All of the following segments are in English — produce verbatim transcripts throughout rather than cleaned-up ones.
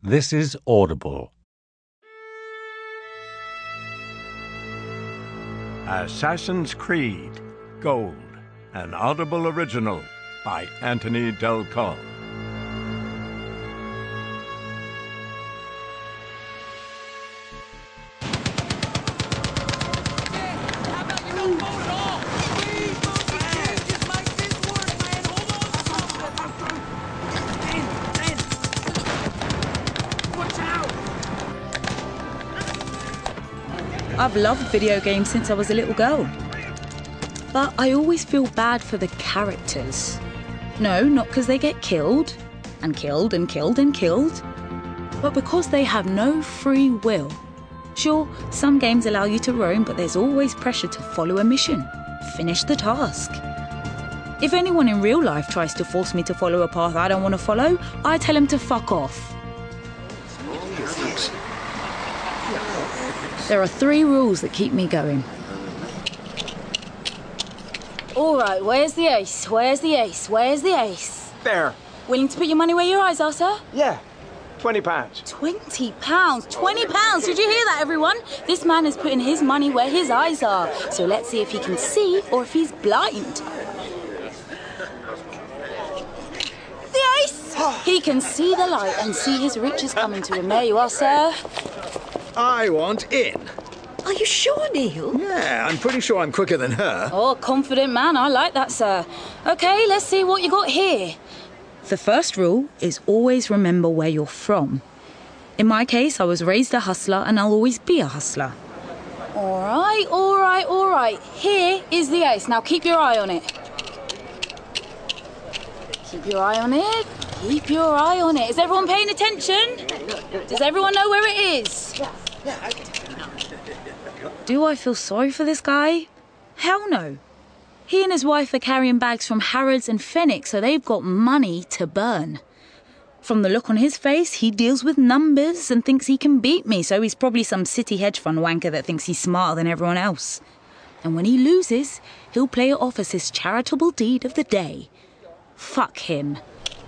This is Audible. Assassin's Creed Gold, an Audible original by Anthony Del Col. I've loved video games since I was a little girl. But I always feel bad for the characters. No, not because they get killed, and killed and killed and killed, but because they have no free will. Sure, some games allow you to roam, but there's always pressure to follow a mission, finish the task. If anyone in real life tries to force me to follow a path I don't want to follow, I tell them to fuck off. There are three rules that keep me going. All right, where's the ace? Where's the ace? Where's the ace? There. Willing to put your money where your eyes are, sir? Yeah. Twenty pounds. Twenty pounds? Twenty pounds? Did you hear that, everyone? This man is putting his money where his eyes are. So let's see if he can see or if he's blind. The ace! He can see the light and see his riches coming to him. There you are, sir. I want in. Are you sure, Neil? Yeah, I'm pretty sure I'm quicker than her. Oh, confident man. I like that, sir. OK, let's see what you got here. The first rule is always remember where you're from. In my case, I was raised a hustler and I'll always be a hustler. All right, all right, all right. Here is the ace. Now keep your eye on it. Keep your eye on it. Keep your eye on it. Is everyone paying attention? Does everyone know where it is? Do I feel sorry for this guy? Hell no. He and his wife are carrying bags from Harrods and Fenwick, so they've got money to burn. From the look on his face, he deals with numbers and thinks he can beat me, so he's probably some city hedge fund wanker that thinks he's smarter than everyone else. And when he loses, he'll play it off as his charitable deed of the day. Fuck him.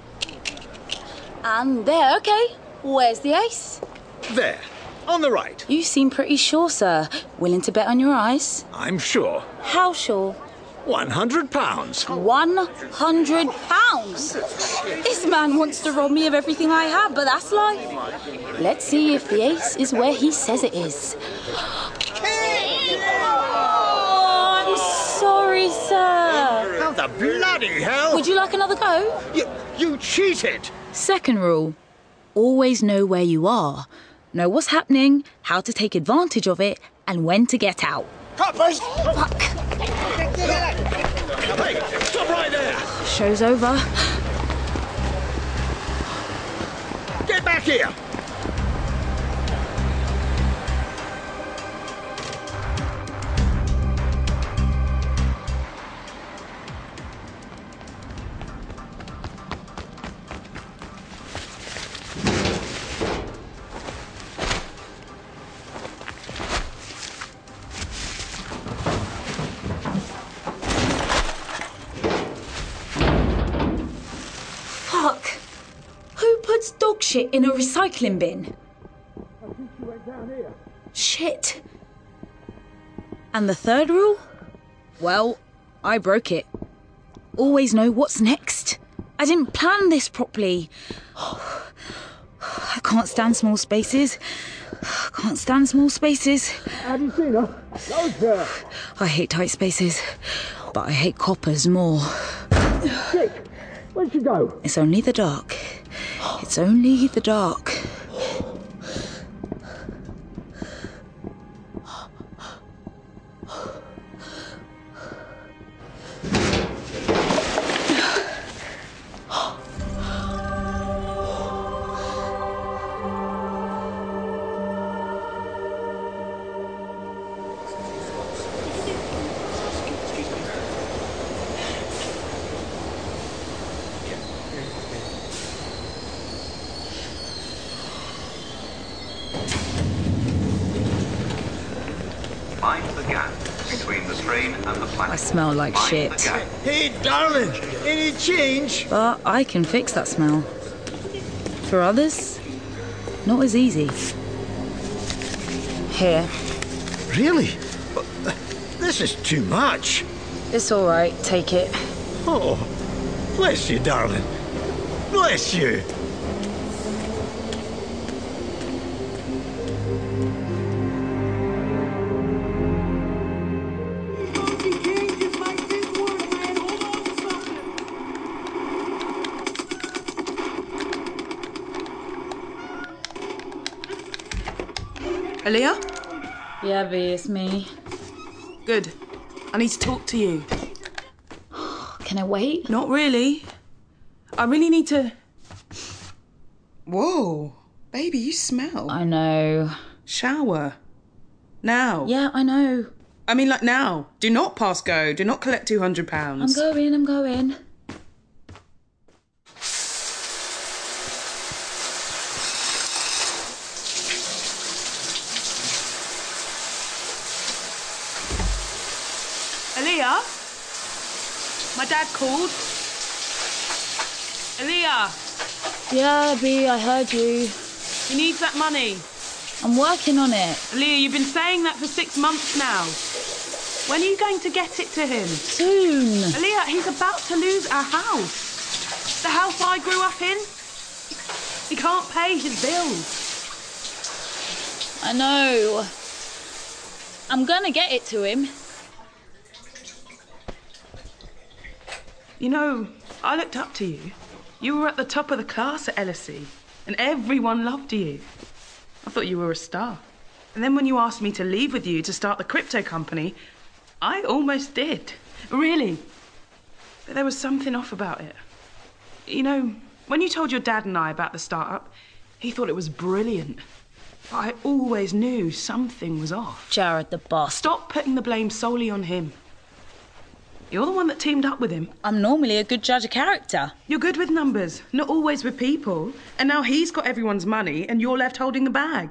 And there, OK. Where's the ace? There. On the right. You seem pretty sure, sir. Willing to bet on your eyes? I'm sure. How sure? One hundred pounds. One hundred pounds? This man wants to rob me of everything I have, but that's life. Let's see if the ace is where he says it is. Oh, I'm sorry, sir. How the bloody hell? Would you like another go? You, you cheated. Second rule. Always know where you are. Know what's happening, how to take advantage of it, and when to get out. Coppers! Fuck. Hey, stop right there! Show's over. Get back here! Dog shit in a recycling bin. I think she went down here. Shit. And the third rule? Well, I broke it. Always know what's next. I didn't plan this properly. I can't stand small spaces. I can't stand small spaces. Have you seen her? Those her. I hate tight spaces, but I hate coppers more. Dick, where'd she go? It's only the dark. It's only the dark. Find the gap between the train and the platform. I smell like Find shit. the gap. Hey, darling, any change? But I can fix that smell. For others, Not as easy. Here. Really? But, uh, this is too much. It's all right. Take it. Oh, bless you, darling. Bless you. Aaliyah? Yeah, V, it's me. Good. I need to talk to you. Can I wait? Not really. I really need to... Whoa. Baby, you smell. I know. Shower. Now. Yeah, I know. I mean, like now. Do not pass go. Do not collect two hundred pounds. I'm going, I'm going. Aaliyah? My dad called. Aaliyah, Yeah, B, I heard you. he needs that money. I'm working on it. Aaliyah, you've been saying that for six months now. When are you going to get it to him? Soon. Aaliyah, he's about to lose our house. The house I grew up in. He can't pay his bills. I know. I'm gonna get it to him. You know, I looked up to you. You were at the top of the class at L S E, and everyone loved you. I thought you were a star. And then when you asked me to leave with you to start the crypto company, I almost did. Really. But there was something off about it. You know, when you told your dad and I about the startup, he thought it was brilliant. But I always knew something was off. Jared the boss. Stop putting the blame solely on him. You're the one that teamed up with him. I'm normally a good judge of character. You're good with numbers, not always with people. And now he's got everyone's money and you're left holding the bag.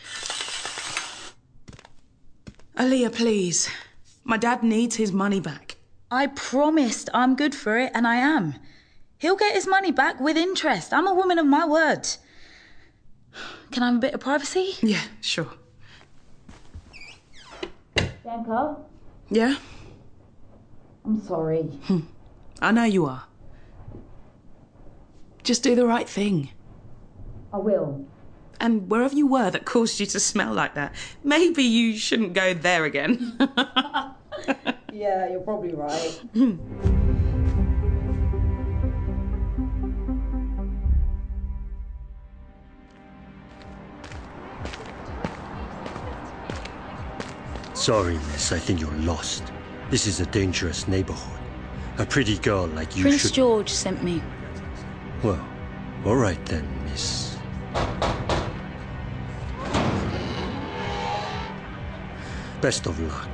Aaliyah, please. My dad needs his money back. I promised I'm good for it, and I am. He'll get his money back with interest. I'm a woman of my word. Can I have a bit of privacy? Yeah, sure. Bianca? Yeah? I'm sorry. I know you are. Just do the right thing. I will. And wherever you were that caused you to smell like that, maybe you shouldn't go there again. Yeah, you're probably right. Sorry, miss, I think you're lost. This is a dangerous neighborhood. A pretty girl like you Prince should... George sent me. Well, all right then, miss. Best of luck.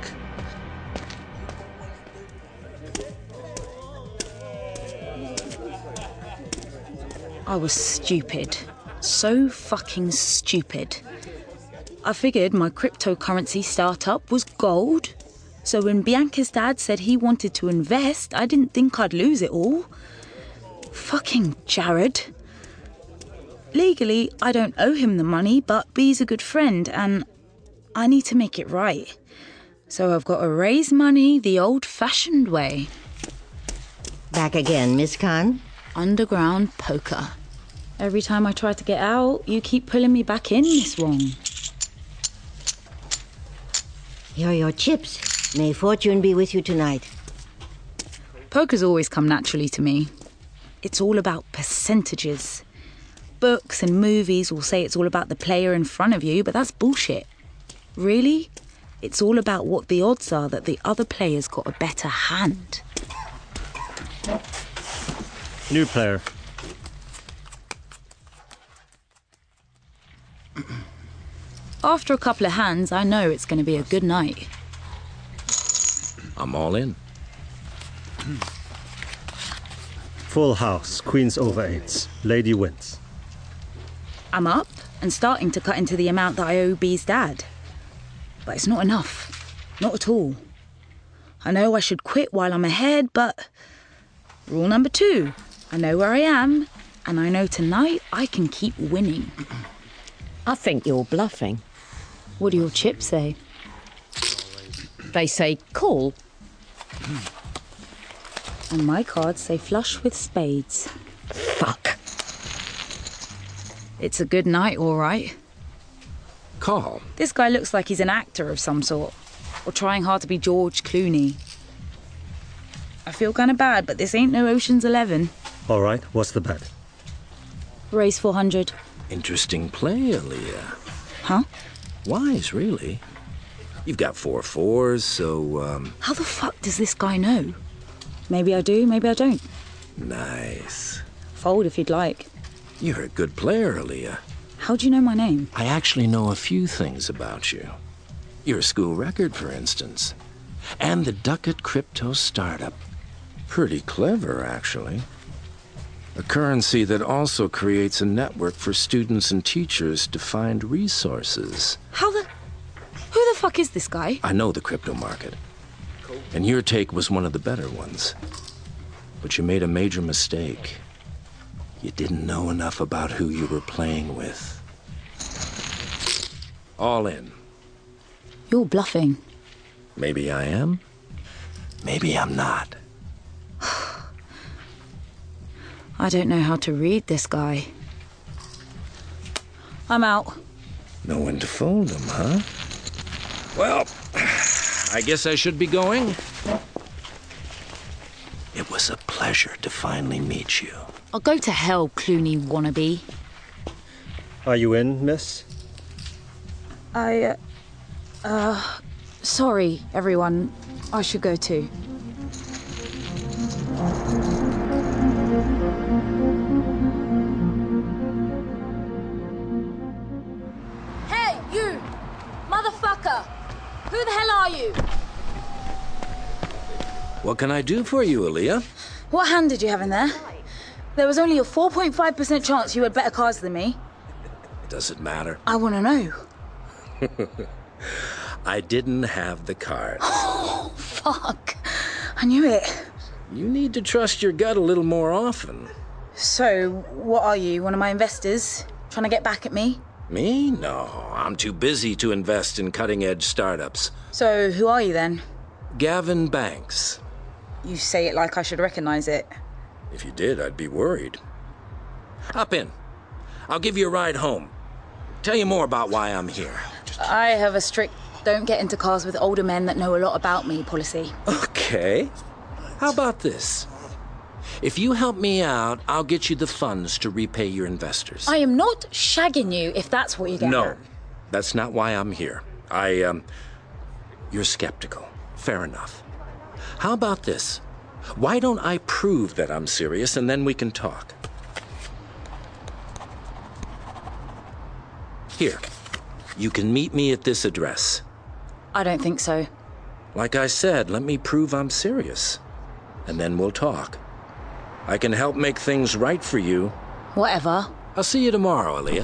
I was stupid. So fucking stupid. I figured my cryptocurrency startup was gold. So when Bianca's dad said he wanted to invest, I didn't think I'd lose it all. Fucking Jared. Legally, I don't owe him the money, but B's a good friend and I need to make it right. So I've got to raise money the old-fashioned way. Back again, Miss Khan? Underground poker. Every time I try to get out, you keep pulling me back in, Miss Wong. Here are your chips. May fortune be with you tonight. Poker's always come naturally to me. It's all about percentages. Books and movies will say it's all about the player in front of you, but that's bullshit. Really? It's all about what the odds are that the other player's got a better hand. New player. After a couple of hands, I know it's going to be a good night. I'm all in. Full house, queens over eights. Lady wins. I'm up and starting to cut into the amount that I owe B's dad. But it's not enough. Not at all. I know I should quit while I'm ahead, but... Rule number two. I know where I am, and I know tonight I can keep winning. I think you're bluffing. What do your chips say? They say call. And my cards say flush with spades. Fuck. It's a good night, all right. Call. This guy looks like he's an actor of some sort. Or trying hard to be George Clooney. I feel kind of bad, but this ain't no Ocean's Eleven. All right, what's the bet? Raise four hundred. Interesting play, Aaliyah. Huh? Wise, really. You've got four fours, so, um... How the fuck does this guy know? Maybe I do, maybe I don't. Nice. Fold if you'd like. You're a good player, Aaliyah. How do you know my name? I actually know a few things about you. Your school record, for instance. And the Ducat crypto startup. Pretty clever, actually. A currency that also creates a network for students and teachers to find resources. How the... Who the fuck is this guy? I know the crypto market. And your take was one of the better ones. But you made a major mistake. You didn't know enough about who you were playing with. All in. You're bluffing. Maybe I am. Maybe I'm not. I don't know how to read this guy. I'm out. Know when to fold them, huh? Well, I guess I should be going. It was a pleasure to finally meet you. I'll go to hell, Clooney wannabe. Are you in, miss? I, uh... uh sorry, everyone. I should go too. Hey, you! Motherfucker! Who the hell are you? What can I do for you, Aaliyah? What hand did you have in there? There was only a four point five percent chance you had better cards than me. Does it matter? I want to know. I didn't have the cards. Oh, fuck. I knew it. You need to trust your gut a little more often. So, what are you, one of my investors? Trying to get back at me? Me? No, I'm too busy to invest in cutting-edge startups. So, who are you then? Gavin Banks. You say it like I should recognize it. If you did, I'd be worried. Hop in. I'll give you a ride home. Tell you more about why I'm here. I have a strict don't get into cars with older men that know a lot about me policy. Okay. How about this? If you help me out, I'll get you the funds to repay your investors. I am not shagging you if that's what you get. No, that's not why I'm here. I, um... You're skeptical. Fair enough. How about this? Why don't I prove that I'm serious and then we can talk? Here. You can meet me at this address. I don't think so. Like I said, let me prove I'm serious. And then we'll talk. I can help make things right for you. Whatever. I'll see you tomorrow, Aaliyah.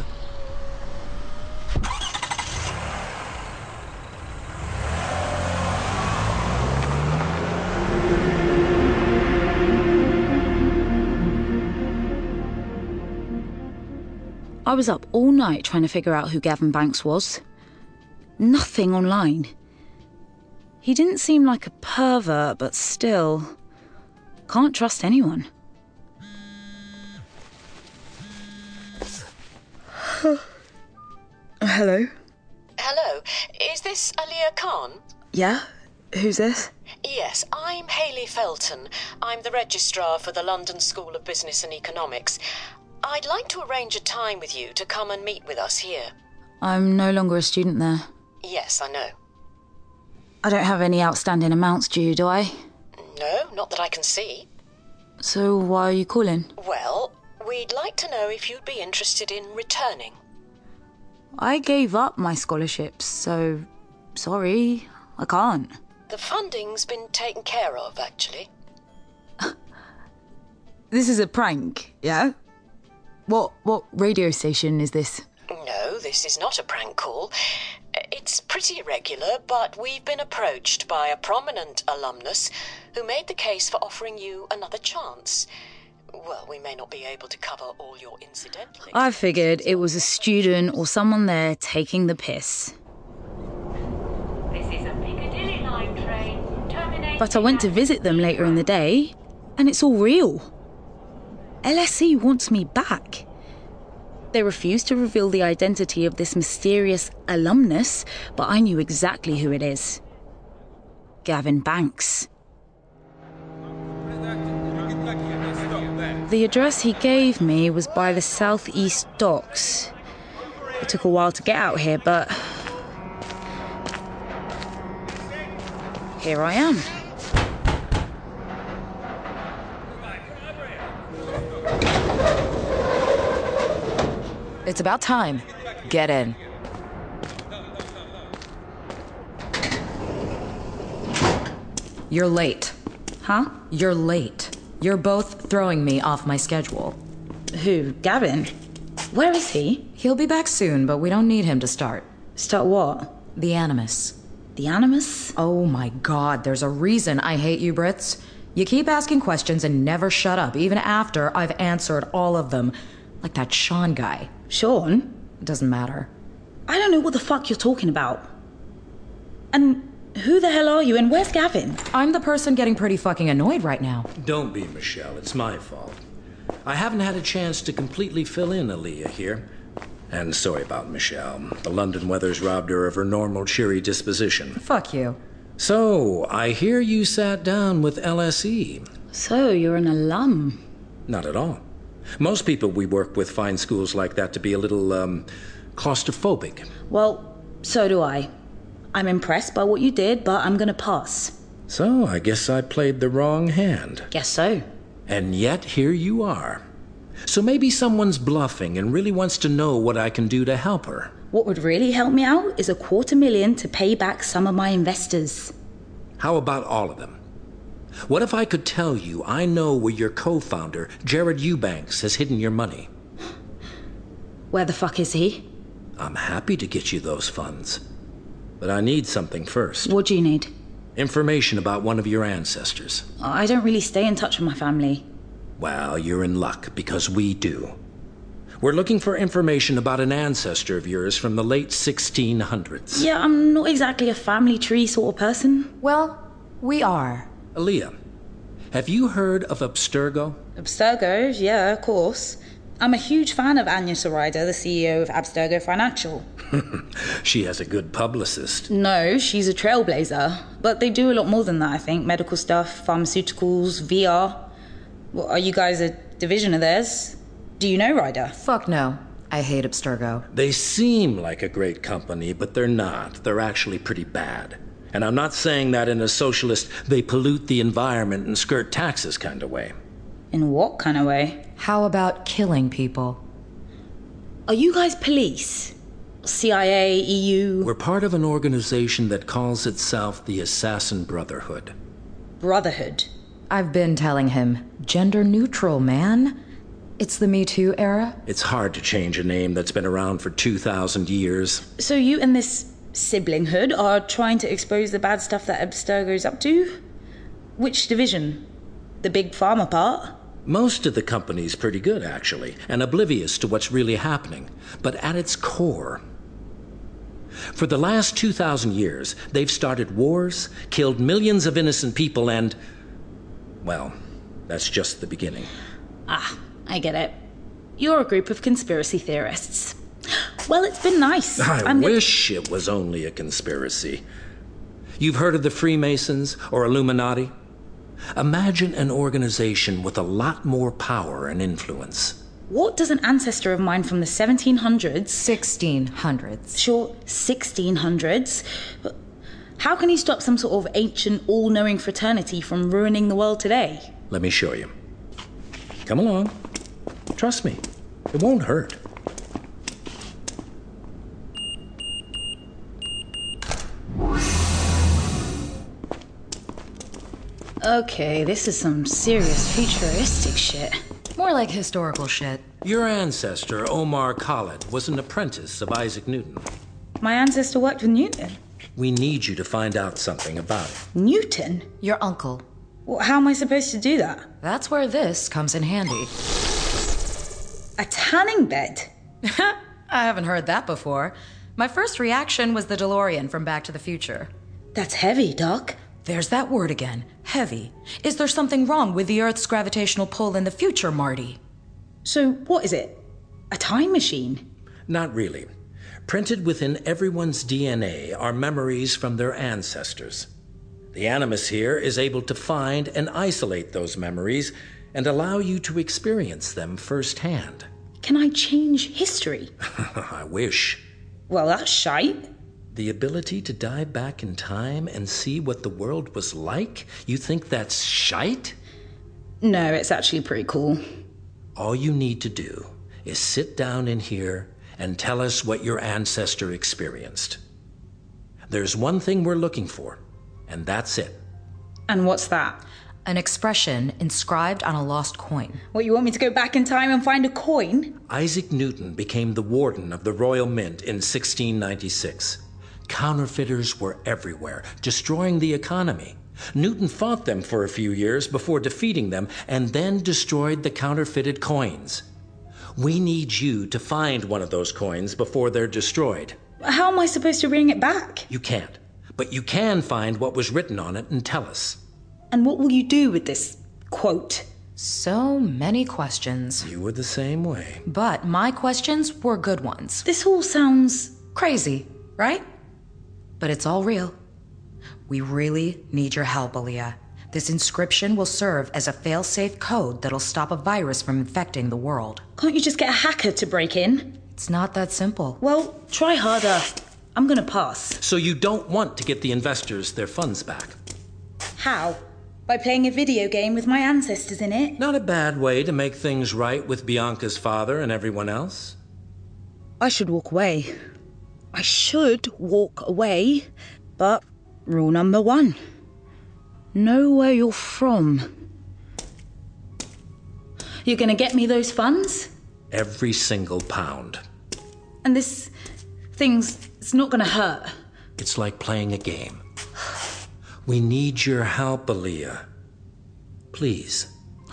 I was up all night trying to figure out who Gavin Banks was. Nothing online. He didn't seem like a pervert, but still... Can't trust anyone. Hello? Hello. Is this Aaliyah Khan? Yeah? Who's this? Yes, I'm Hayley Felton. I'm the registrar for the London School of Business and Economics. I'd like to arrange a time with you to come and meet with us here. I'm no longer a student there. Yes, I know. I don't have any outstanding amounts due, do I? No, not that I can see. So why are you calling? Well, we'd like to know if you'd be interested in returning. I gave up my scholarships, so... Sorry, I can't. The funding's been taken care of, actually. This is a prank, yeah? What, what radio station is this? No, this is not a prank call. It's pretty irregular, but we've been approached by a prominent alumnus who made the case for offering you another chance. Well, we may not be able to cover all your incidental... I figured it was a student or someone there taking the piss. This is a Piccadilly line train. Terminating... But I went to visit them later in the day, and it's all real. L S E wants me back. They refused to reveal the identity of this mysterious alumnus, but I knew exactly who it is. Gavin Banks. The address he gave me was by the southeast docks. It took a while to get out here, but here I am. It's about time. Get in. You're late. Huh? You're late. You're both throwing me off my schedule. Who? Gavin? Where is he? He'll be back soon, but we don't need him to start. Start what? The Animus. The Animus? Oh my god, there's a reason I hate you Brits. You keep asking questions and never shut up, even after I've answered all of them. Like that Sean guy. Sean? Doesn't matter. I don't know what the fuck you're talking about. And who the hell are you and where's Gavin? I'm the person getting pretty fucking annoyed right now. Don't be, Michelle. It's my fault. I haven't had a chance to completely fill in Aaliyah here. And sorry about Michelle. The London weather's robbed her of her normal cheery disposition. Fuck you. So, I hear you sat down with L S E. So, you're an alum? Not at all. Most people we work with find schools like that to be a little, um, claustrophobic. Well, so do I. I'm impressed by what you did, but I'm gonna pass. So, I guess I played the wrong hand. Guess so. And yet, here you are. So maybe someone's bluffing and really wants to know what I can do to help her. What would really help me out is a quarter million to pay back some of my investors. How about all of them? What if I could tell you I know where your co-founder, Jared Eubanks, has hidden your money? Where the fuck is he? I'm happy to get you those funds. But I need something first. What do you need? Information about one of your ancestors. I don't really stay in touch with my family. Well, you're in luck, because we do. We're looking for information about an ancestor of yours from the late sixteen hundreds. Yeah, I'm not exactly a family tree sort of person. Well, we are. Aaliyah, have you heard of Abstergo? Abstergo? Yeah, of course. I'm a huge fan of Anya Sarida, the C E O of Abstergo Financial. She has a good publicist. No, she's a trailblazer. But they do a lot more than that, I think. Medical stuff, pharmaceuticals, V R. Well, are you guys a division of theirs? Do you know Ryder? Fuck no. I hate Abstergo. They seem like a great company, but they're not. They're actually pretty bad. And I'm not saying that in a socialist, they pollute the environment and skirt taxes kind of way. In what kind of way? How about killing people? Are you guys police? C I A, E U? We're part of an organization that calls itself the Assassin Brotherhood. Brotherhood? I've been telling him. Gender neutral, man. It's the Me Too era. It's hard to change a name that's been around for two thousand years. So you and this siblinghood are trying to expose the bad stuff that Abstergo's up to? Which division? The big pharma part? Most of the company's pretty good, actually, and oblivious to what's really happening. But at its core, for the last two thousand years, they've started wars, killed millions of innocent people, and, well, that's just the beginning. Ah, I get it. You're a group of conspiracy theorists. Well, it's been nice. I I'm wish it was only a conspiracy. You've heard of the Freemasons or Illuminati? Imagine an organization with a lot more power and influence. What does an ancestor of mine from the seventeen hundreds... sixteen hundreds. Sure, sixteen hundreds. But how can he stop some sort of ancient, all-knowing fraternity from ruining the world today? Let me show you. Come along. Trust me, it won't hurt. Okay, this is some serious futuristic shit. More like historical shit. Your ancestor, Omar Khalid, was an apprentice of Isaac Newton. My ancestor worked with Newton. We need you to find out something about it. Newton? Your uncle. Well, how am I supposed to do that? That's where this comes in handy. A tanning bed? I haven't heard that before. My first reaction was the DeLorean from Back to the Future. That's heavy, Doc. There's that word again. Heavy. Is there something wrong with the Earth's gravitational pull in the future, Marty? So, what is it? A time machine? Not really. Printed within everyone's D N A are memories from their ancestors. The Animus here is able to find and isolate those memories and allow you to experience them firsthand. Can I change history? I wish. Well, that's shite. The ability to dive back in time and see what the world was like? You think that's shite? No, it's actually pretty cool. All you need to do is sit down in here and tell us what your ancestor experienced. There's one thing we're looking for, and that's it. And what's that? An expression inscribed on a lost coin. What, you want me to go back in time and find a coin? Isaac Newton became the warden of the Royal Mint in sixteen ninety-six. Counterfeiters were everywhere, destroying the economy. Newton fought them for a few years before defeating them and then destroyed the counterfeited coins. We need you to find one of those coins before they're destroyed. How am I supposed to bring it back? You can't, but you can find what was written on it and tell us. And what will you do with this quote? So many questions. You were the same way. But my questions were good ones. This all sounds crazy, right? But it's all real. We really need your help, Aaliyah. This inscription will serve as a fail-safe code that'll stop a virus from infecting the world. Can't you just get a hacker to break in? It's not that simple. Well, try harder. I'm gonna pass. So you don't want to get the investors their funds back? How? By playing a video game with my ancestors in it? Not a bad way to make things right with Bianca's father and everyone else. I should walk away. I should walk away, but rule number one. Know where you're from. You're gonna get me those funds? Every single pound. And this thing's it's not gonna hurt. It's like playing a game. We need your help, Aaliyah. Please.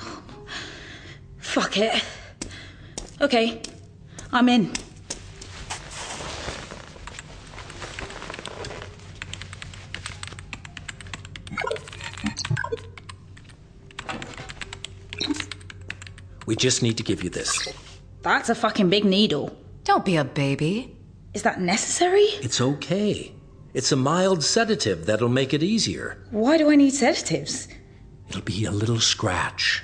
Fuck it. Okay, I'm in. We just need to give you this. That's a fucking big needle. Don't be a baby. Is that necessary? It's okay. It's a mild sedative that'll make it easier. Why do I need sedatives? It'll be a little scratch.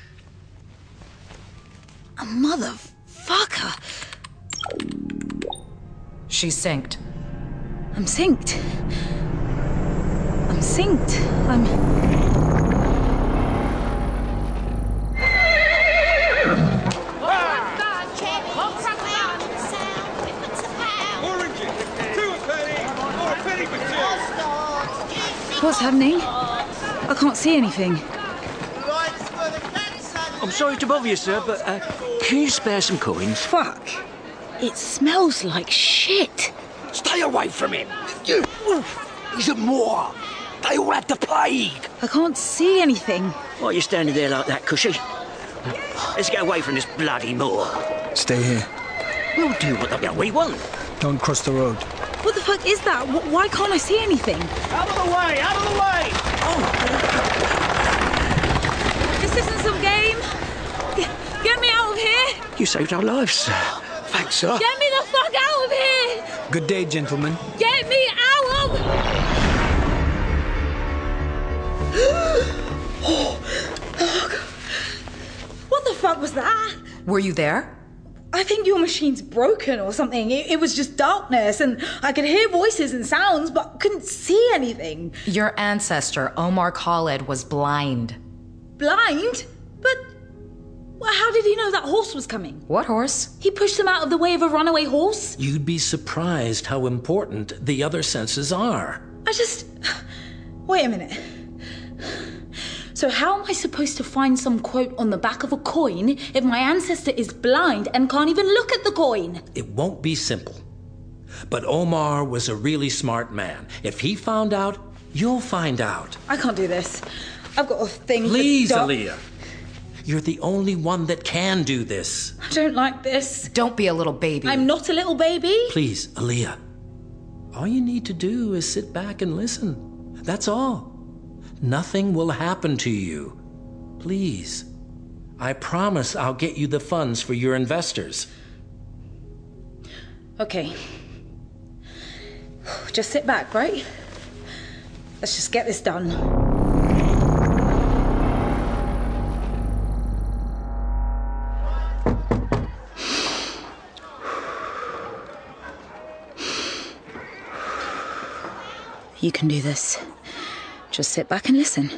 A motherfucker. She's synced. I'm synced. I'm synced. I'm... What's happening? I can't see anything. I'm sorry to bother you, sir, but uh, can you spare some coins? Fuck. It smells like shit. Stay away from him. You, he's a Moor. They all had the plague. I can't see anything. Why are you standing there like that, Cushy? Let's get away from this bloody Moor. Stay here. We'll do what we want. Don't cross the road. What the fuck is that? Why can't I see anything? Out of the way! Out of the way! Oh. This isn't some game. Get, get me out of here. You saved our lives, sir. Thanks, sir. Get me the fuck out of here. Good day, gentlemen. Get me out of... oh, God. What the fuck was that? Were you there? I think your machine's broken or something. It, it was just darkness, and I could hear voices and sounds, but couldn't see anything. Your ancestor, Omar Khalid, was blind. Blind? But well, how did he know that horse was coming? What horse? He pushed them out of the way of a runaway horse? You'd be surprised how important the other senses are. I just... Wait a minute. So how am I supposed to find some quote on the back of a coin if my ancestor is blind and can't even look at the coin? It won't be simple. But Omar was a really smart man. If he found out, you'll find out. I can't do this. I've got a thing. Please, for doc- Aaliyah. You're the only one that can do this. I don't like this. Don't be a little baby. I'm not a little baby. Please, Aaliyah. All you need to do is sit back and listen. That's all. Nothing will happen to you. Please. I promise I'll get you the funds for your investors. Okay. Just sit back, right? Let's just get this done. You can do this. Just sit back and listen.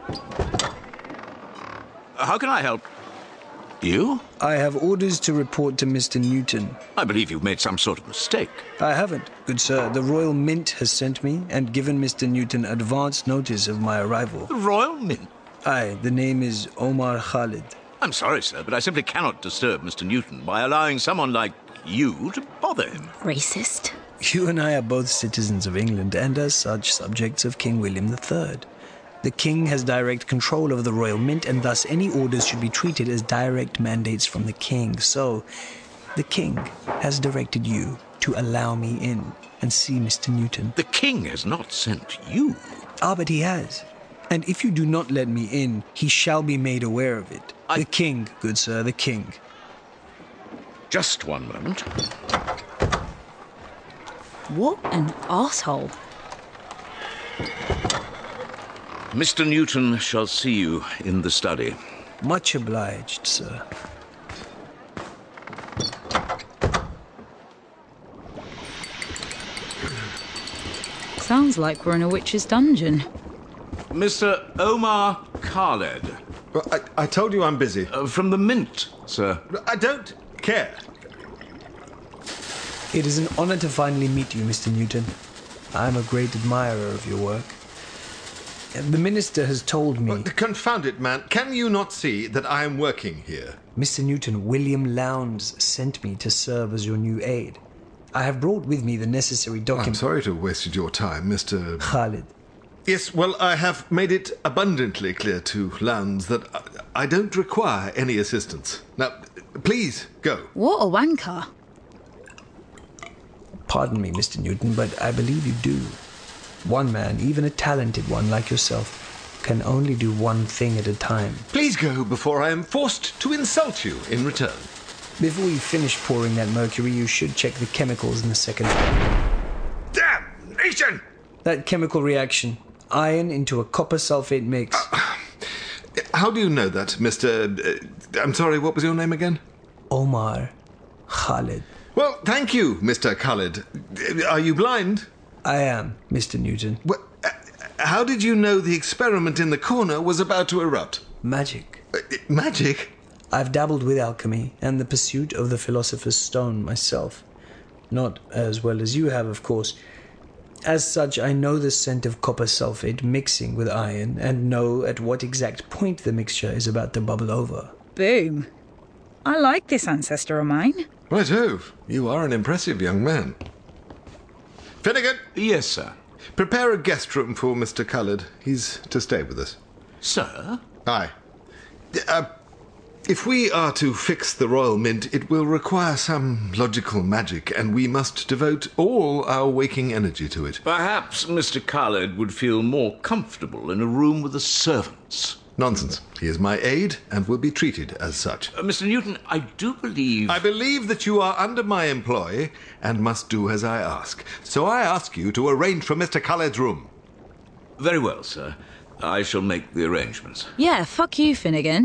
How can I help? You? I have orders to report to Mister Newton. I believe you've made some sort of mistake. I haven't, good sir. The Royal Mint has sent me and given Mister Newton advance notice of my arrival. The Royal Mint? Aye, the name is Omar Khalid. I'm sorry, sir, but I simply cannot disturb Mister Newton by allowing someone like you to bother him. Racist. You and I are both citizens of England and as such subjects of King William the Third. The King has direct control over the Royal Mint and thus any orders should be treated as direct mandates from the King. So, the King has directed you to allow me in and see Mister Newton. The King has not sent you. Ah, but he has. And if you do not let me in, he shall be made aware of it. I... The King, good sir, the King. Just one moment. What an arsehole. Mister Newton shall see you in the study. Much obliged, sir. Sounds like we're in a witch's dungeon. Mister Omar Khalid. Well, I, I told you I'm busy. Uh, from the Mint, sir. I don't care. It is an honor to finally meet you, Mister Newton. I am a great admirer of your work. The minister has told me... Well, confound it, man. Can you not see that I am working here? Mister Newton, William Lowndes sent me to serve as your new aide. I have brought with me the necessary documents... I'm sorry to have wasted your time, Mister Khalid. Yes, well, I have made it abundantly clear to Lowndes that I, I don't require any assistance. Now, please, go. What a wanker. Pardon me, Mister Newton, but I believe you do. One man, even a talented one like yourself, can only do one thing at a time. Please go before I am forced to insult you in return. Before you finish pouring that mercury, you should check the chemicals in the second... Damnation! That chemical reaction. Iron into a copper sulfate mix. Uh, how do you know that, Mister... Uh, I'm sorry, what was your name again? Omar Khalid. Well, thank you, Mister Khalid. Are you blind? I am, Mister Newton. Well, uh, how did you know the experiment in the corner was about to erupt? Magic. Uh, magic? I've dabbled with alchemy and the pursuit of the Philosopher's Stone myself. Not as well as you have, of course. As such, I know the scent of copper sulfate mixing with iron and know at what exact point the mixture is about to bubble over. Boom. I like this ancestor of mine. Righto. You are an impressive young man. Finnegan! Yes, sir. Prepare a guest room for Mister Khalid. He's to stay with us. Sir? Aye. Uh, if we are to fix the Royal Mint, it will require some logical magic, and we must devote all our waking energy to it. Perhaps Mister Khalid would feel more comfortable in a room with the servants. Nonsense. He is my aide and will be treated as such. Uh, Mister Newton, I do believe... I believe that you are under my employ and must do as I ask. So I ask you to arrange for Mister Khalid's room. Very well, sir. I shall make the arrangements. Yeah, fuck you, Finnegan.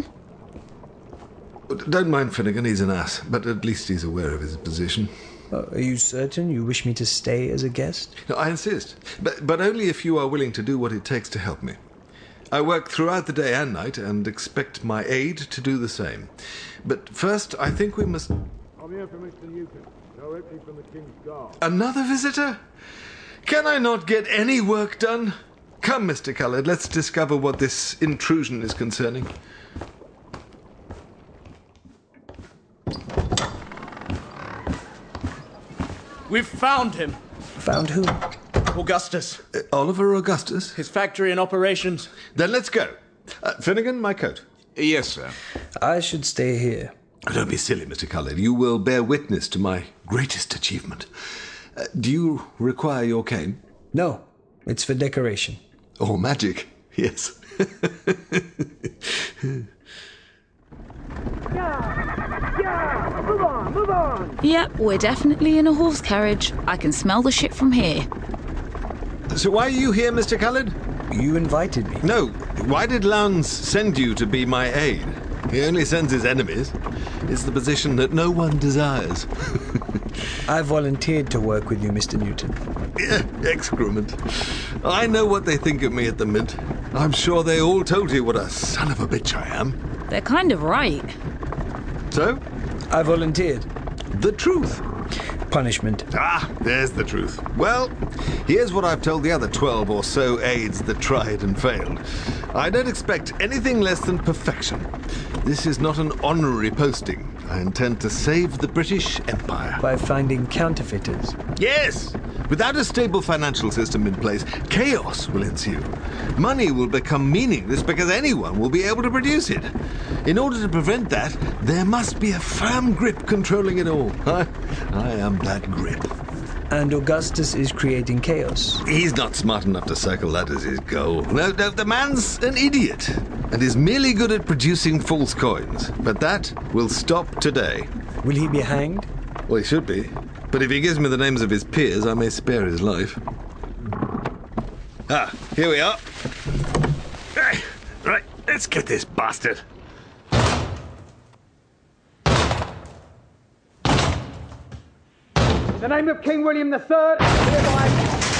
Don't mind Finnegan, he's an ass, but at least he's aware of his position. Uh, are you certain you wish me to stay as a guest? No, I insist, but, but only if you are willing to do what it takes to help me. I work throughout the day and night and expect my aide to do the same. But first, I think we must... I'm here for Mister Newton, directly from the King's Guard. Another visitor? Can I not get any work done? Come, Mister Khalid, let's discover what this intrusion is concerning. We've found him. Found who? Augustus. Uh, Oliver Augustus? His factory in operations. Then let's go. Uh, Finnegan, my coat. Yes, sir. I should stay here. Don't be silly, Mister Cullen. You will bear witness to my greatest achievement. Uh, do you require your cane? No, it's for decoration. Or magic, yes. Yeah, yeah, move on, move on. Yep, we're definitely in a horse carriage. I can smell the shit from here. So why are you here, Mister Cullen? You invited me. No. Why did Lowndes send you to be my aide? He only sends his enemies. It's the position that no one desires. I volunteered to work with you, Mister Newton. Yeah, excrement. I know what they think of me at the Mint. I'm sure they all told you what a son of a bitch I am. They're kind of right. So? I volunteered. The truth. Punishment. Ah, there's the truth. Well, here's what I've told the other twelve or so aides that tried and failed. I don't expect anything less than perfection. This is not an honorary posting. I intend to save the British Empire. By finding counterfeiters? Yes! Without a stable financial system in place, chaos will ensue. Money will become meaningless because anyone will be able to produce it. In order to prevent that, there must be a firm grip controlling it all. I, I am that grip. And Augustus is creating chaos. He's not smart enough to circle that as his goal. No, no, the man's an idiot and is merely good at producing false coins. But that will stop today. Will he be hanged? Well, he should be. But if he gives me the names of his peers, I may spare his life. Ah, here we are. Hey, right, let's get this bastard. In the name of King William the Third, hereby...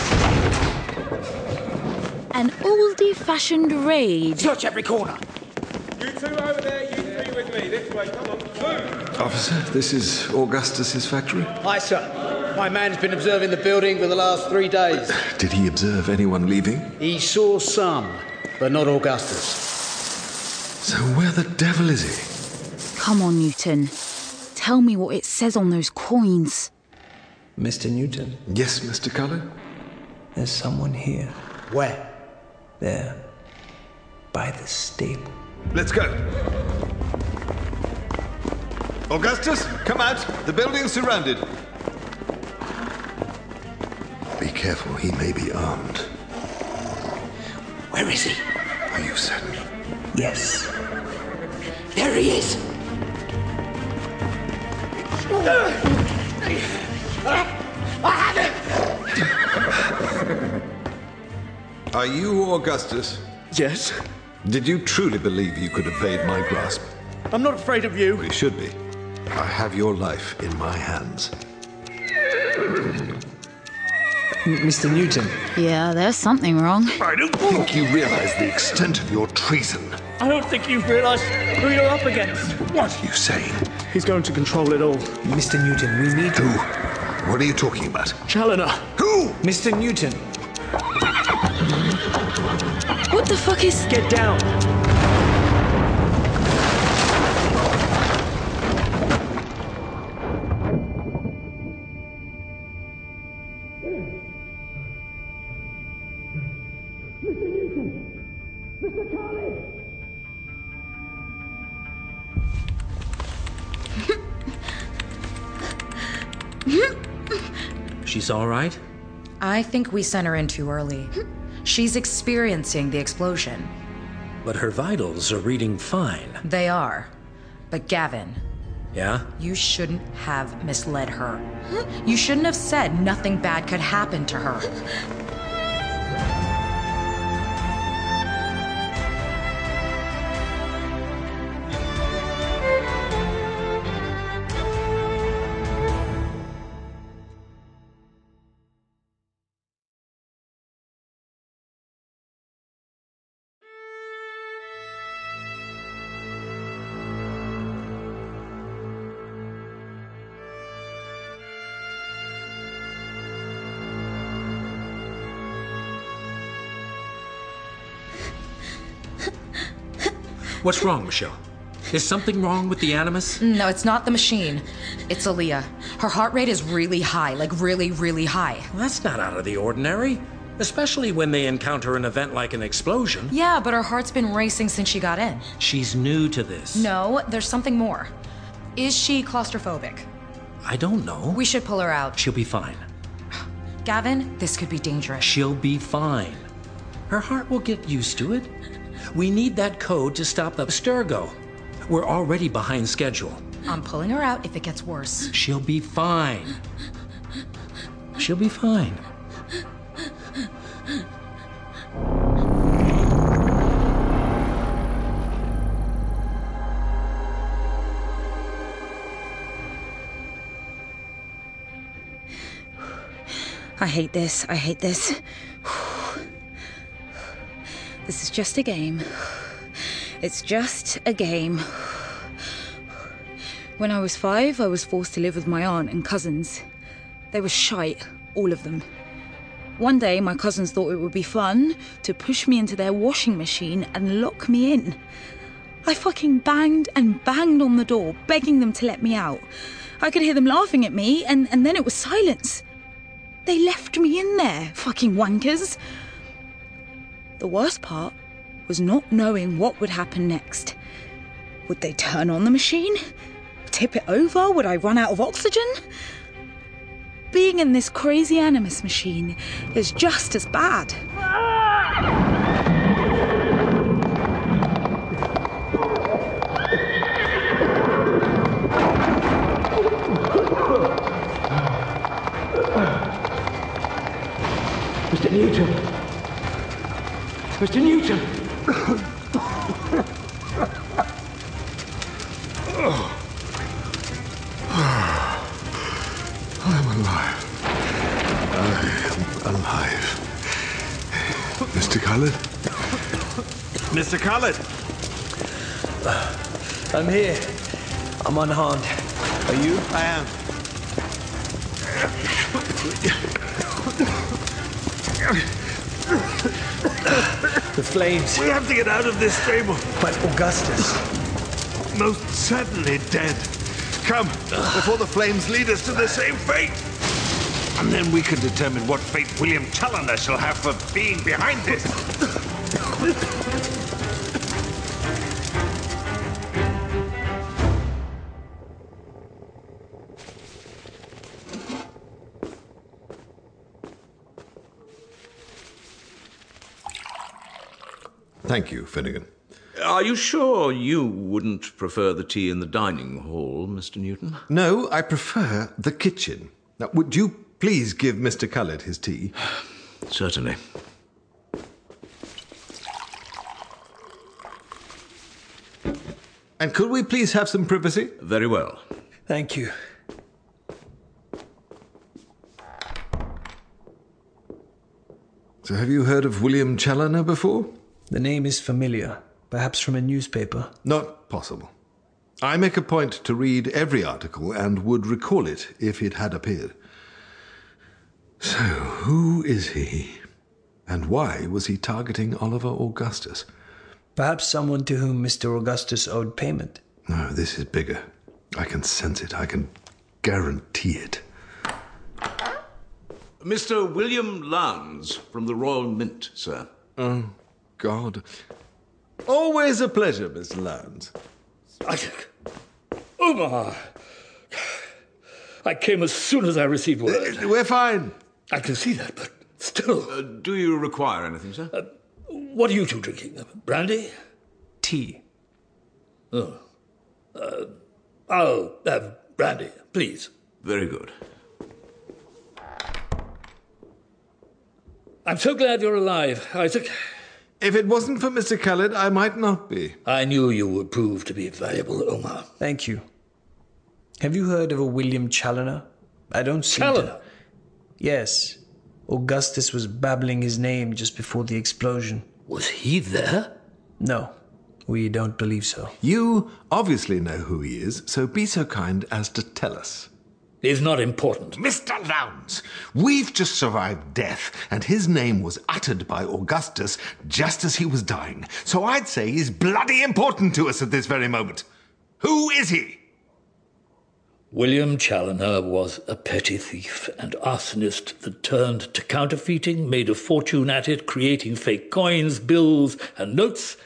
An oldie-fashioned raid. Search every corner. You two over there, you three with me. This way, come on. Move! Officer, this is Augustus's factory. Aye, sir. My man's been observing the building for the last three days. Did he observe anyone leaving? He saw some, but not Augustus. So where the devil is he? Come on, Newton. Tell me what it says on those coins. Mister Newton? Yes, Mister Cullen? There's someone here. Where? There. By the stable. Let's go. Augustus, come out. The building's surrounded. Be careful, he may be armed. Where is he? Are you certain? Yes. There he is. I have him! Are you Augustus? Yes. Did you truly believe you could evade my grasp? I'm not afraid of you. You should be. I have your life in my hands. Mister Newton? Yeah, there's something wrong. I don't think you realize the extent of your treason. I don't think you've realized who you're up against. What are you saying? He's going to control it all. Mister Newton, we need to... Who? What are you talking about? Challoner. Who? Mister Newton. What the fuck is... Get down. Mister Newton! Mister Carley! She's all right? I think we sent her in too early. She's experiencing the explosion. But her vitals are reading fine. They are. But Gavin... Yeah? You shouldn't have misled her. You shouldn't have said nothing bad could happen to her. What's wrong, Michelle? Is something wrong with the Animus? No, it's not the machine. It's Aaliyah. Her heart rate is really high, like really, really high. Well, that's not out of the ordinary. especially when they encounter an event like an explosion. Yeah, but her heart's been racing since she got in. She's new to this. No, there's something more. Is she claustrophobic? I don't know. We should pull her out. She'll be fine. Gavin, this could be dangerous. She'll be fine. Her heart will get used to it. We need that code to stop the Abstergo. We're already behind schedule. I'm pulling her out if it gets worse. She'll be fine. She'll be fine. I hate this. I hate this. This is just a game. It's just a game. When I was five, I was forced to live with my aunt and cousins. They were shite, all of them. One day, my cousins thought it would be fun to push me into their washing machine and lock me in. I fucking banged and banged on the door, begging them to let me out. I could hear them laughing at me, and, and then it was silence. They left me in there, fucking wankers. The worst part was not knowing what would happen next. Would they turn on the machine? Tip it over? Would I run out of oxygen? Being in this crazy Animus machine is just as bad. Mister Newton! Mister Newton! I'm alive. I'm alive. Mister Khaled? Mister Khaled! I'm here. I'm unharmed. Are you? I am. The flames. We have to get out of this stable. But Augustus. Most certainly dead. Come, before the flames lead us to the same fate. And then we can determine what fate William Challoner shall have for being behind this. Thank you, Finnegan. Are you sure you wouldn't prefer the tea in the dining hall, Mister Newton? No, I prefer the kitchen. Now, would you please give Mister Khaled his tea? Certainly. And could we please have some privacy? Very well. Thank you. So have you heard of William Challoner before? The name is familiar. Perhaps from a newspaper. Not possible. I make a point to read every article and would recall it if it had appeared. So, who is he? And why was he targeting Oliver Augustus? Perhaps someone to whom Mister Augustus owed payment. No, this is bigger. I can sense it. I can guarantee it. Mister William Lowndes from the Royal Mint, sir. Oh, God. Always a pleasure, Mister Lowndes. Isaac! Omar! I came as soon as I received word. Uh, we're fine. I can see that, but still. Uh, do you require anything, sir? Uh, what are you two drinking? Brandy? Tea. Oh. Uh, I'll have brandy, please. Very good. I'm so glad you're alive, Isaac. If it wasn't for Mister Khaled, I might not be. I knew you would prove to be valuable, Omar. Thank you. Have you heard of a William Challoner? I don't see. Challoner? Yes. Augustus was babbling his name just before the explosion. Was he there? No. We don't believe so. You obviously know who he is, so be so kind as to tell us. Is not important. Mister Lowndes, we've just survived death, and his name was uttered by Augustus just as he was dying. So I'd say he's bloody important to us at this very moment. Who is he? William Challoner was a petty thief and arsonist that turned to counterfeiting, made a fortune at it, creating fake coins, bills, and notes.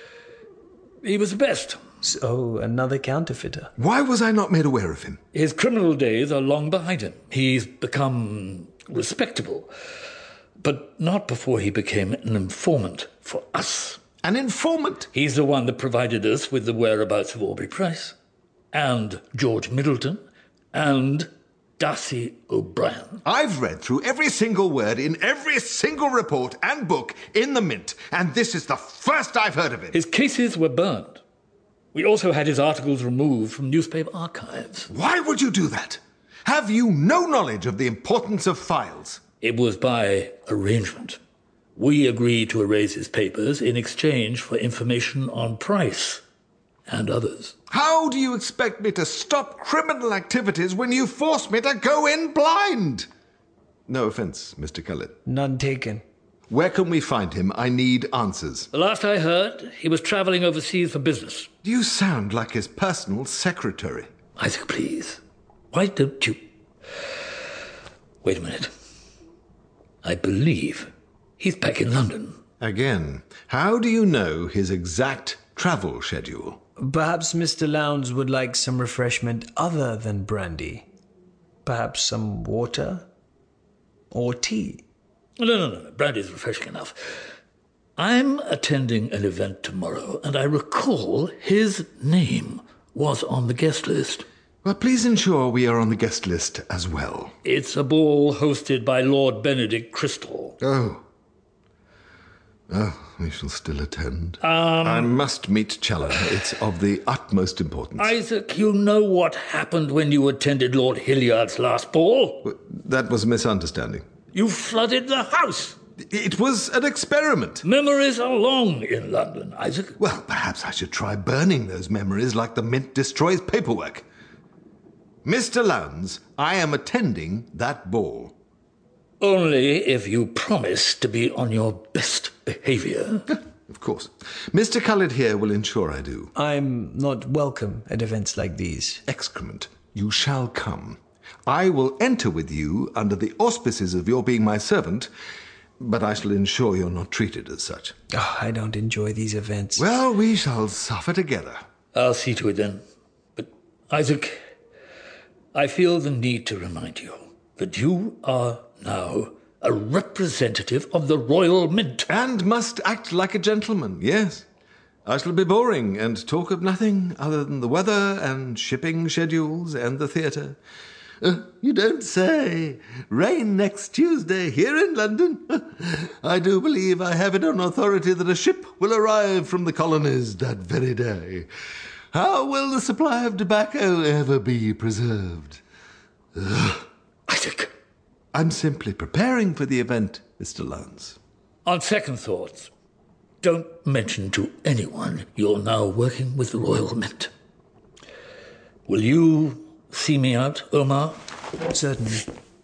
He was the best. So, another counterfeiter. Why was I not made aware of him? His criminal days are long behind him. He's become respectable, but not before he became an informant for us. An informant? He's the one that provided us with the whereabouts of Aubrey Price, and George Middleton, and Darcy O'Brien. I've read through every single word in every single report and book in the Mint, and this is the first I've heard of it. His cases were burned. We also had his articles removed from newspaper archives. Why would you do that? Have you no knowledge of the importance of files? It was by arrangement. We agreed to erase his papers in exchange for information on Price and others. How do you expect me to stop criminal activities when you force me to go in blind? No offense, Mister Cullet. None taken. Where can we find him? I need answers. The last I heard, he was travelling overseas for business. You sound like his personal secretary. Isaac, please. Why don't you... Wait a minute. I believe he's back in London. Again, how do you know his exact travel schedule? Perhaps Mister Lowndes would like some refreshment other than brandy. Perhaps some water? Or tea? No, no, no, no. Brandy's refreshing enough. I'm attending an event tomorrow, and I recall his name was on the guest list. Well, please ensure we are on the guest list as well. It's a ball hosted by Lord Benedict Crystal. Oh. Oh, we shall still attend. Um, I must meet Challoner. It's of the utmost importance. Isaac, you know what happened when you attended Lord Hilliard's last ball? Well, that was a misunderstanding. You flooded the house. It was an experiment. Memories are long in London, Isaac. Well, perhaps I should try burning those memories like the Mint destroys paperwork. Mister Lowndes, I am attending that ball. Only if you promise to be on your best behaviour. Of course. Mister Cullet here will ensure I do. I'm not welcome at events like these. Excrement. You shall come. I will enter with you under the auspices of your being my servant, but I shall ensure you're not treated as such. Oh, I don't enjoy these events. Well, we shall suffer together. I'll see to it then. But, Isaac, I feel the need to remind you that you are now a representative of the Royal Mint. And must act like a gentleman, yes. I shall be boring and talk of nothing other than the weather and shipping schedules and the theatre. Uh, you don't say. Rain next Tuesday here in London. I do believe I have it on authority that a ship will arrive from the colonies that very day. How will the supply of tobacco ever be preserved? Ugh. Isaac. I'm simply preparing for the event, Mister Lowndes. On second thoughts, don't mention to anyone you're now working with the Royal Mint. Will you see me out, Omar? Certainly.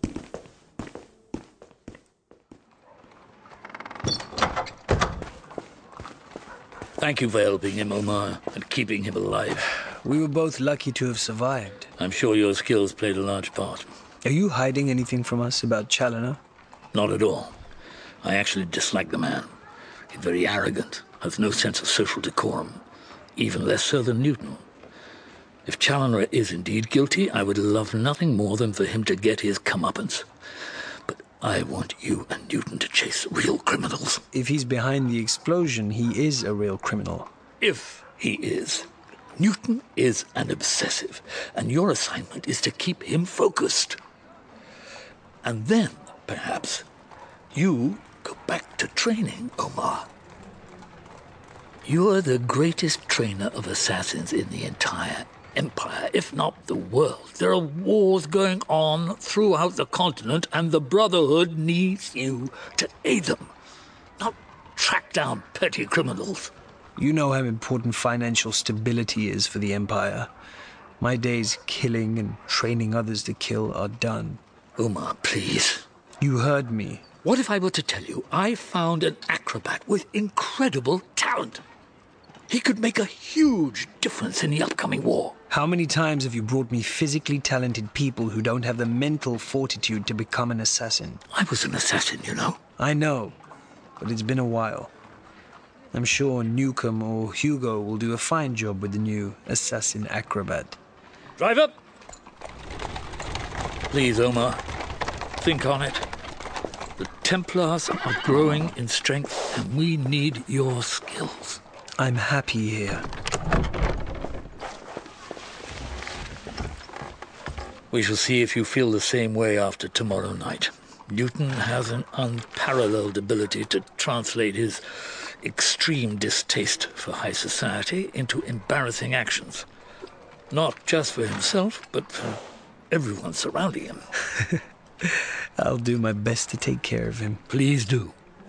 Thank you for helping him, Omar, and keeping him alive. We were both lucky to have survived. I'm sure your skills played a large part. Are you hiding anything from us about Challoner? Not at all. I actually dislike the man. He's very arrogant, has no sense of social decorum, even less so than Newton. If Challoner is indeed guilty, I would love nothing more than for him to get his comeuppance. But I want you and Newton to chase real criminals. If he's behind the explosion, he is a real criminal. If he is. Newton is an obsessive, and your assignment is to keep him focused. And then, perhaps, you go back to training, Omar. You're the greatest trainer of assassins in the entire empire, if not the world. There are wars going on throughout the continent, and the Brotherhood needs you to aid them, not track down petty criminals. You know how important financial stability is for the Empire. My days killing and training others to kill are done. Omar, please. You heard me. What if I were to tell you I found an acrobat with incredible talent? He could make a huge difference in the upcoming war. How many times have you brought me physically talented people who don't have the mental fortitude to become an assassin? I was an assassin, you know. I know, but it's been a while. I'm sure Newcomb or Hugo will do a fine job with the new assassin acrobat. Drive up! Please, Omar, think on it. The Templars are growing in strength, and we need your skills. I'm happy here. We shall see if you feel the same way after tomorrow night. Newton has an unparalleled ability to translate his extreme distaste for high society into embarrassing actions. Not just for himself, but for everyone surrounding him. I'll do my best to take care of him. Please do.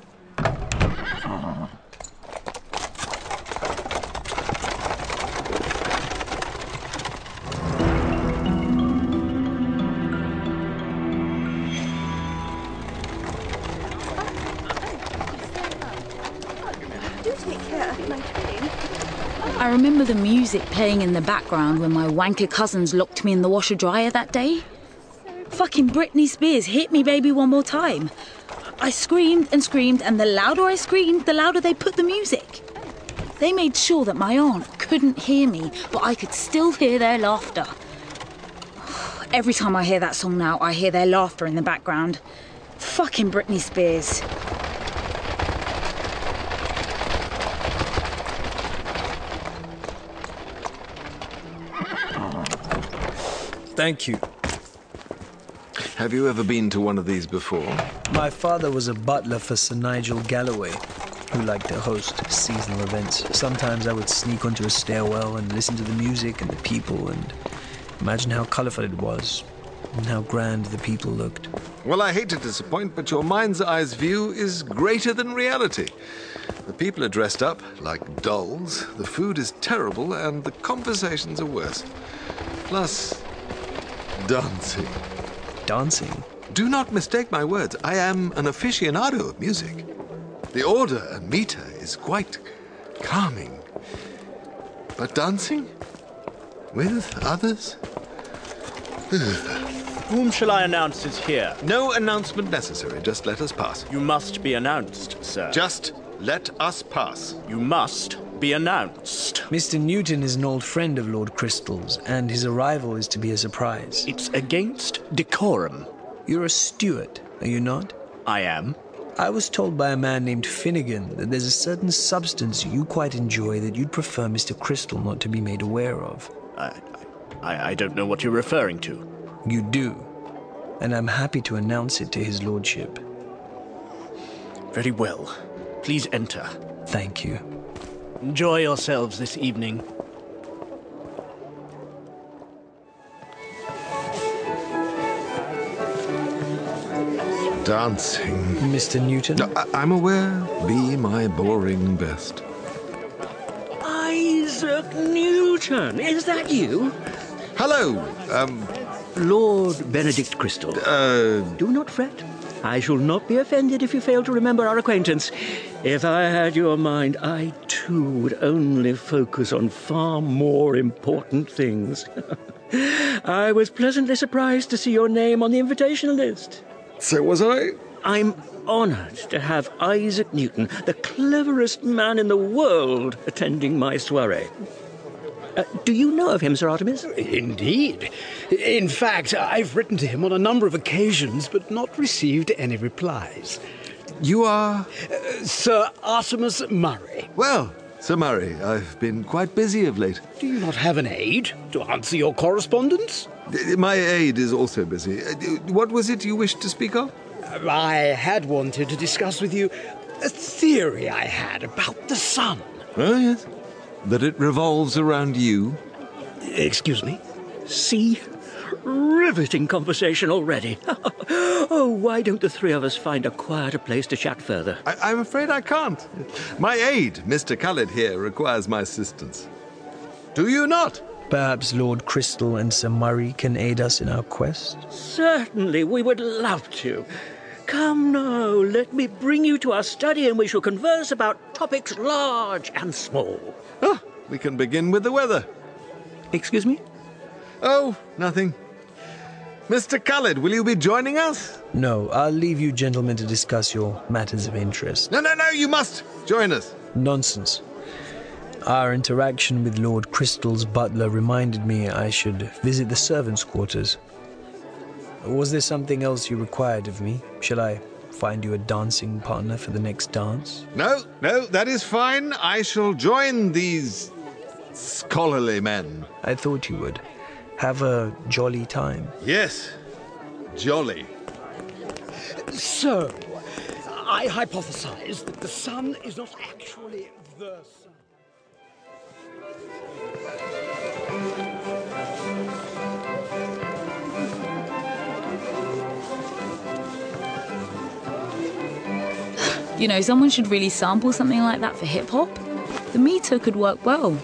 I remember the music playing in the background when my wanker cousins locked me in the washer-dryer that day. Fucking Britney Spears, Hit Me Baby One More Time. I screamed and screamed, and the louder I screamed, the louder they put the music. They made sure that my aunt couldn't hear me, but I could still hear their laughter. Every time I hear that song now, I hear their laughter in the background. Fucking Britney Spears. Thank you. Have you ever been to one of these before? My father was a butler for Sir Nigel Galloway, who liked to host seasonal events. Sometimes I would sneak onto a stairwell and listen to the music and the people and imagine how colourful it was and how grand the people looked. Well, I hate to disappoint, but your mind's eye's view is greater than reality. The people are dressed up like dolls, the food is terrible, and the conversations are worse. Plus, dancing. Dancing? Do not mistake my words. I am an aficionado of music. The order and meter is quite calming. But dancing? With others? Whom shall I announce is here? No announcement necessary. Just let us pass. You must be announced, sir. Just let us pass. You must be announced. Mister Newton is an old friend of Lord Crystal's, and his arrival is to be a surprise. It's against decorum. You're a steward, are you not? I am. I was told by a man named Finnegan that there's a certain substance you quite enjoy that you'd prefer Mister Crystal not to be made aware of. I, I, I don't know what you're referring to. You do, and I'm happy to announce it to his lordship. Very well. Please enter. Thank you. Enjoy yourselves this evening. Dancing. Mister Newton? No, I- I'm aware. Be my boring best. Isaac Newton, is that you? Hello, um... Lord Benedict Crystal. Uh... Do not fret. I shall not be offended if you fail to remember our acquaintance. If I had your mind, I too would only focus on far more important things. I was pleasantly surprised to see your name on the invitation list. So was I? I'm honoured to have Isaac Newton, the cleverest man in the world, attending my soiree. Uh, do you know of him, Sir Artemis? Indeed. In fact, I've written to him on a number of occasions, but not received any replies. You are? Uh, Sir Artemis Murray. Well, Sir Murray, I've been quite busy of late. Do you not have an aide to answer your correspondence? My aide is also busy. What was it you wished to speak of? I had wanted to discuss with you a theory I had about the sun. Oh, yes. That it revolves around you? Excuse me? See? Riveting conversation already. Oh, why don't the three of us find a quieter place to chat further? I- I'm afraid I can't. My aide, Mister Khaled here, requires my assistance. Do you not? Perhaps Lord Crystal and Sir Murray can aid us in our quest? Certainly, we would love to. Come now, let me bring you to our study and we shall converse about topics large and small. Oh, we can begin with the weather. Excuse me? Oh, nothing. Mister Khaled, will you be joining us? No, I'll leave you gentlemen to discuss your matters of interest. No, no, no, you must join us. Nonsense. Our interaction with Lord Crystal's butler reminded me I should visit the servants' quarters. Was there something else you required of me? Shall I find you a dancing partner for the next dance? No, no, that is fine. I shall join these scholarly men. I thought you would. Have a jolly time. Yes, jolly. So, I hypothesize that the sun is not actually the sun. You know, someone should really sample something like that for hip-hop. The meter could work well.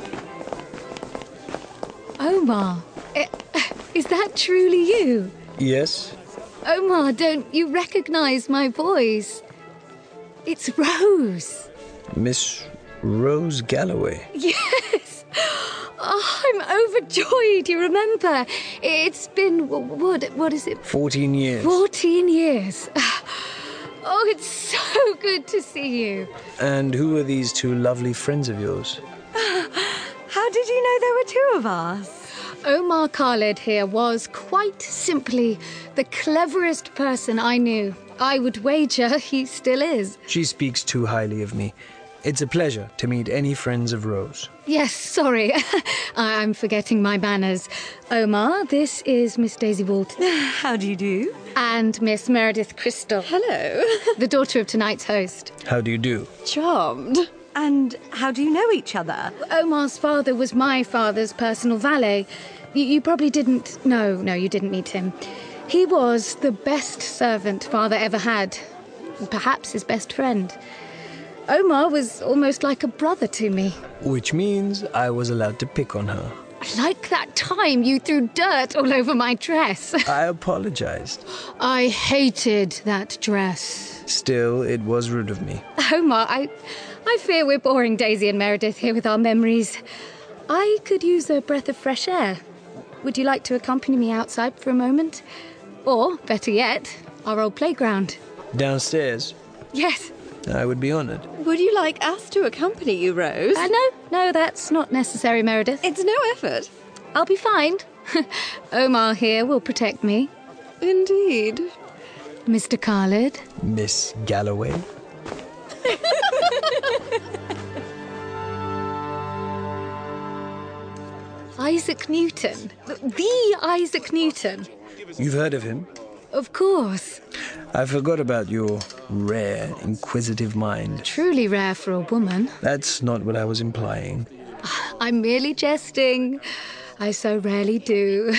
Omar, eh, is that truly you? Yes? Omar, don't you recognize my voice? It's Rose. Miss Rose Galloway. Yes. Oh, I'm overjoyed, you remember. It's been, what, what is it? Fourteen years. Fourteen years. Oh, it's so good to see you. And who are these two lovely friends of yours? How did you know there were two of us? Omar Khaled here was, quite simply, the cleverest person I knew. I would wager he still is. She speaks too highly of me. It's a pleasure to meet any friends of Rose. Yes, sorry. I'm forgetting my manners. Omar, this is Miss Daisy Walton. How do you do? And Miss Meredith Crystal. Hello. The daughter of tonight's host. How do you do? Charmed. And how do you know each other? Omar's father was my father's personal valet. You, you probably didn't... No, no, you didn't meet him. He was the best servant father ever had. Perhaps his best friend. Omar was almost like a brother to me. Which means I was allowed to pick on her. Like that time you threw dirt all over my dress. I apologized. I hated that dress. Still, it was rude of me. Omar, I, I fear we're boring Daisy and Meredith here with our memories. I could use a breath of fresh air. Would you like to accompany me outside for a moment? Or, better yet, our old playground. Downstairs? Yes. I would be honoured. Would you like us to accompany you, Rose? Uh, no, no, that's not necessary, Meredith. It's no effort. I'll be fine. Omar here will protect me. Indeed. Mister Khaled. Miss Galloway. Isaac Newton. The Isaac Newton. You've heard of him? Of course. I forgot about your rare, inquisitive mind. Truly rare for a woman. That's not what I was implying. I'm merely jesting. I so rarely do.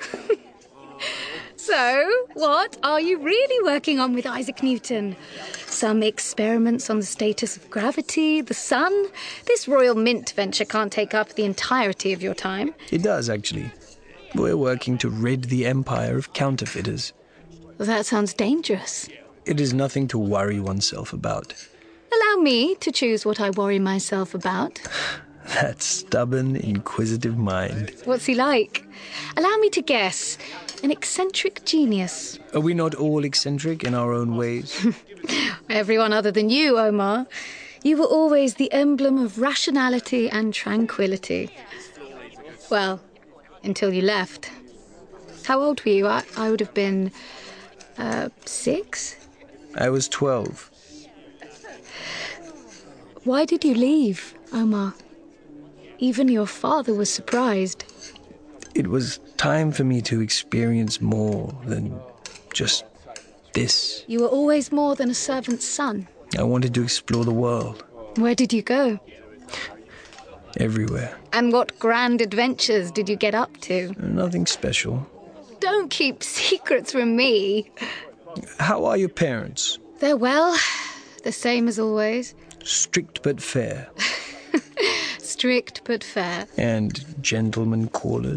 So, what are you really working on with Isaac Newton? Some experiments on the status of gravity, the sun? This Royal Mint venture can't take up the entirety of your time. It does, actually. We're working to rid the Empire of counterfeiters. That sounds dangerous. It is nothing to worry oneself about. Allow me to choose what I worry myself about. That stubborn, inquisitive mind. What's he like? Allow me to guess. An eccentric genius. Are we not all eccentric in our own ways? Everyone other than you, Omar. You were always the emblem of rationality and tranquility. Well, until you left. How old were you? I, I would have been... Uh, six? I was twelve. Why did you leave, Omar? Even your father was surprised. It was time for me to experience more than just this. You were always more than a servant's son. I wanted to explore the world. Where did you go? Everywhere. And what grand adventures did you get up to? Nothing special. Don't keep secrets from me. How are your parents? They're well, the same as always. Strict but fair. Strict but fair. And gentlemen callers?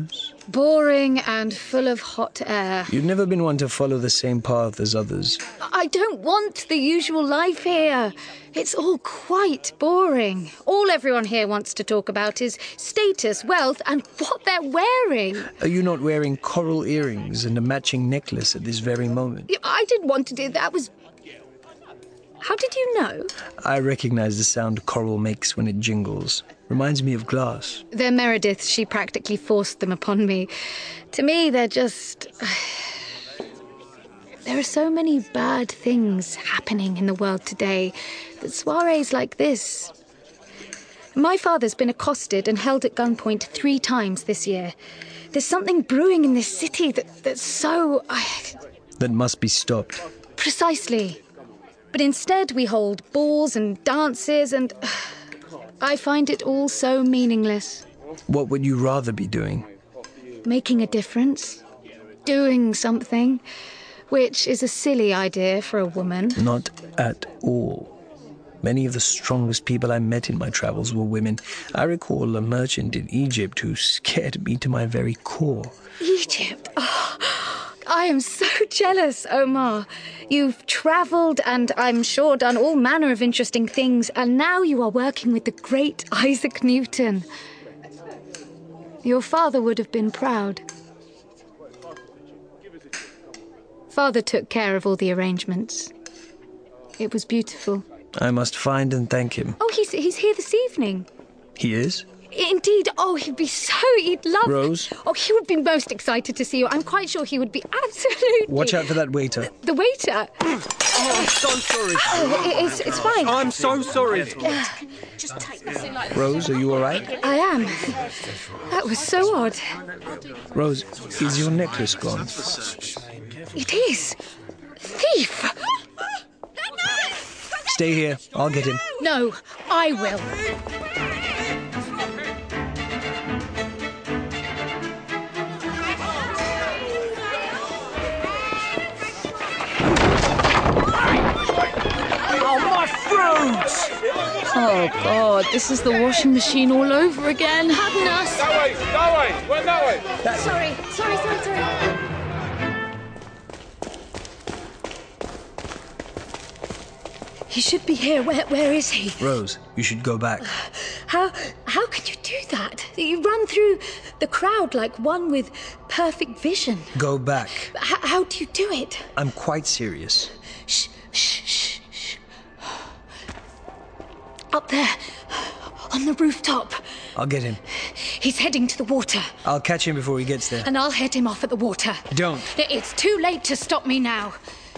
Boring and full of hot air. You've never been one to follow the same path as others. I don't want the usual life here. It's all quite boring. All everyone here wants to talk about is status, wealth, and what they're wearing. Are you not wearing coral earrings and a matching necklace at this very moment? I didn't want to do that. Was... How did you know? I recognize the sound coral makes when it jingles. Reminds me of glass. They're Meredith. She practically forced them upon me. To me, they're just... There are so many bad things happening in the world today that soirees like this... My father's been accosted and held at gunpoint three times this year. There's something brewing in this city that, that's so... That must be stopped. Precisely. But instead we hold balls and dances and... I find it all so meaningless. What would you rather be doing? Making a difference. Doing something. Which is a silly idea for a woman. Not at all. Many of the strongest people I met in my travels were women. I recall a merchant in Egypt who scared me to my very core. Egypt? Oh, I am so jealous, Omar. You've travelled and I'm sure done all manner of interesting things, and now you are working with the great Isaac Newton. Your father would have been proud. Father took care of all the arrangements. It was beautiful. I must find and thank him. Oh, he's he's here this evening. He is? Indeed. Oh, he'd be so... He'd love... Rose? Oh, he would be most excited to see you. I'm quite sure he would be absolutely... Watch out for that waiter. The, the waiter? Oh, I'm so sorry. Oh, it, it's, it's fine. I'm so sorry. Uh, Rose, are you all right? I am. That was so odd. Rose, is your necklace gone? It is. Thief! Stay here. I'll get him. No, I will. Oh, my fruits! Oh, God, this is the washing machine all over again. Pardon us. That way, that way, went that way. That's... Sorry, sorry, sorry, sorry. He should be here. Where, where is he? Rose, you should go back. How, how can you do that? You run through the crowd like one with perfect vision. Go back. H- how do you do it? I'm quite serious. Shh, shh, shh, shh. Up there, on the rooftop. I'll get him. He's heading to the water. I'll catch him before he gets there. And I'll head him off at the water. Don't. It's too late to stop me now.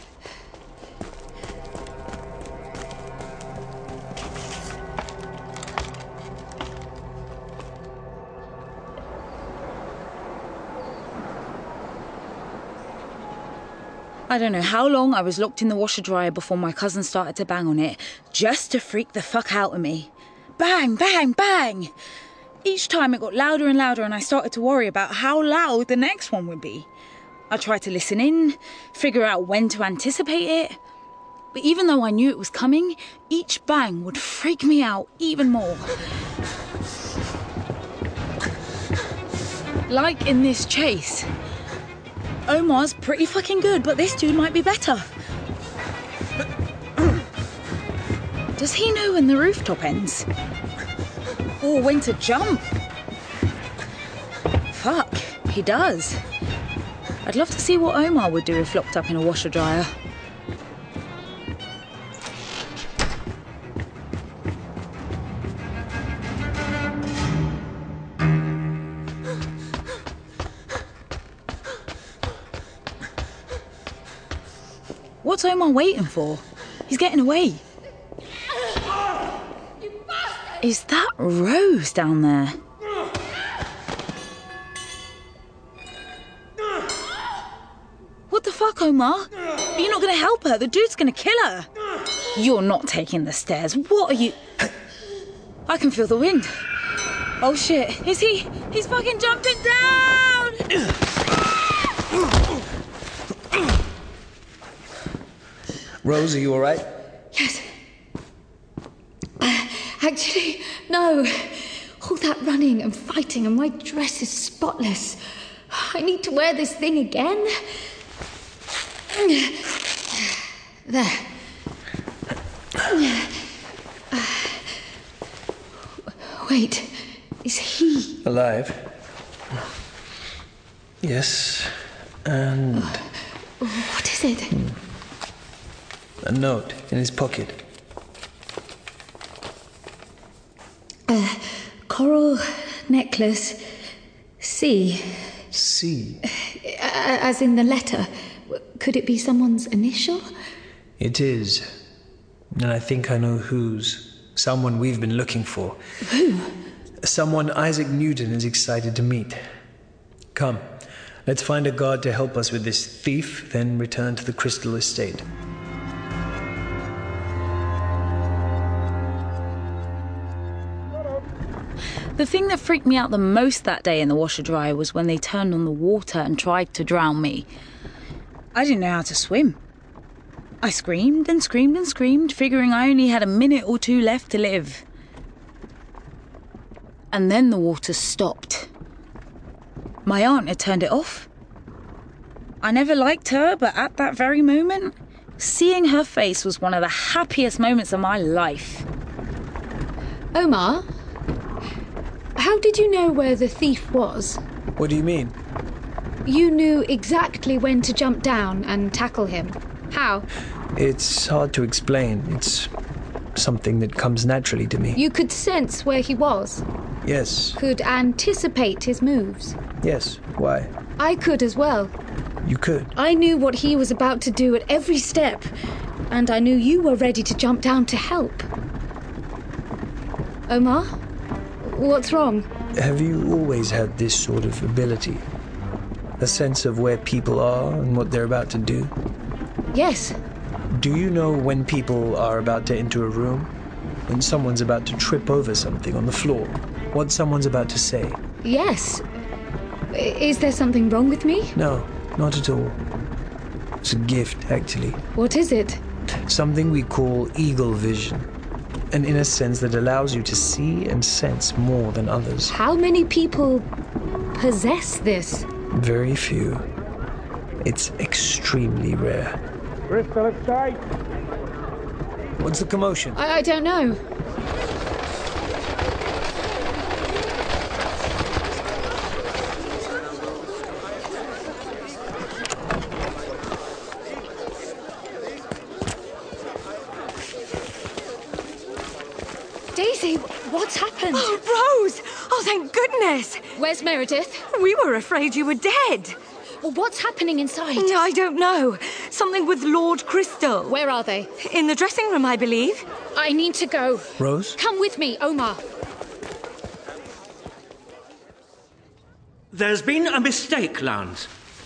I don't know how long I was locked in the washer dryer before my cousin started to bang on it, just to freak the fuck out of me. Bang, bang, bang! Each time it got louder and louder, and I started to worry about how loud the next one would be. I tried to listen in, figure out when to anticipate it. But even though I knew it was coming, each bang would freak me out even more. Like in this chase. Omar's pretty fucking good, but this dude might be better. Does he know when the rooftop ends? Or when to jump? Fuck, he does. I'd love to see what Omar would do if locked up in a washer dryer. What's Omar waiting for? He's getting away. Is that Rose down there? What the fuck, Omar? Are you not going to help her? The dude's going to kill her. You're not taking the stairs. What are you... I can feel the wind. Oh shit, is he... He's fucking jumping down! Rose, are you all right? Yes. Uh, actually, no. All that running and fighting, and my dress is spotless. I need to wear this thing again. There. Wait, is he... Alive? Yes. And... What is it? A note in his pocket. A coral necklace. C. C. As in the letter. Could it be someone's initial? It is. And I think I know whose. Someone we've been looking for. Who? Someone Isaac Newton is excited to meet. Come, let's find a guard to help us with this thief, then return to the Crystal Estate. The thing that freaked me out the most that day in the washer dryer was when they turned on the water and tried to drown me. I didn't know how to swim. I screamed and screamed and screamed, figuring I only had a minute or two left to live. And then the water stopped. My aunt had turned it off. I never liked her, but at that very moment, seeing her face was one of the happiest moments of my life. Omar, how did you know where the thief was? What do you mean? You knew exactly when to jump down and tackle him. How? It's hard to explain. It's something that comes naturally to me. You could sense where he was? Yes. Could anticipate his moves? Yes. Why? I could as well. You could? I knew what he was about to do at every step, and I knew you were ready to jump down to help. Omar? What's wrong? Have you always had this sort of ability? A sense of where people are and what they're about to do? Yes. Do you know when people are about to enter a room? When someone's about to trip over something on the floor? What someone's about to say? Yes. Is there something wrong with me? No, not at all. It's a gift, actually. What is it? Something we call eagle vision. An inner sense that allows you to see and sense more than others. How many people possess this? Very few. It's extremely rare. Crystal Estate. What's the commotion? I, I don't know. Daisy, what's happened? Oh, Rose! Oh, thank goodness! Where's Meredith? We were afraid you were dead. Well, what's happening inside? I don't know. Something with Lord Crystal. Where are they? In the dressing room, I believe. I need to go. Rose? Come with me, Omar. There's been a mistake, Lance.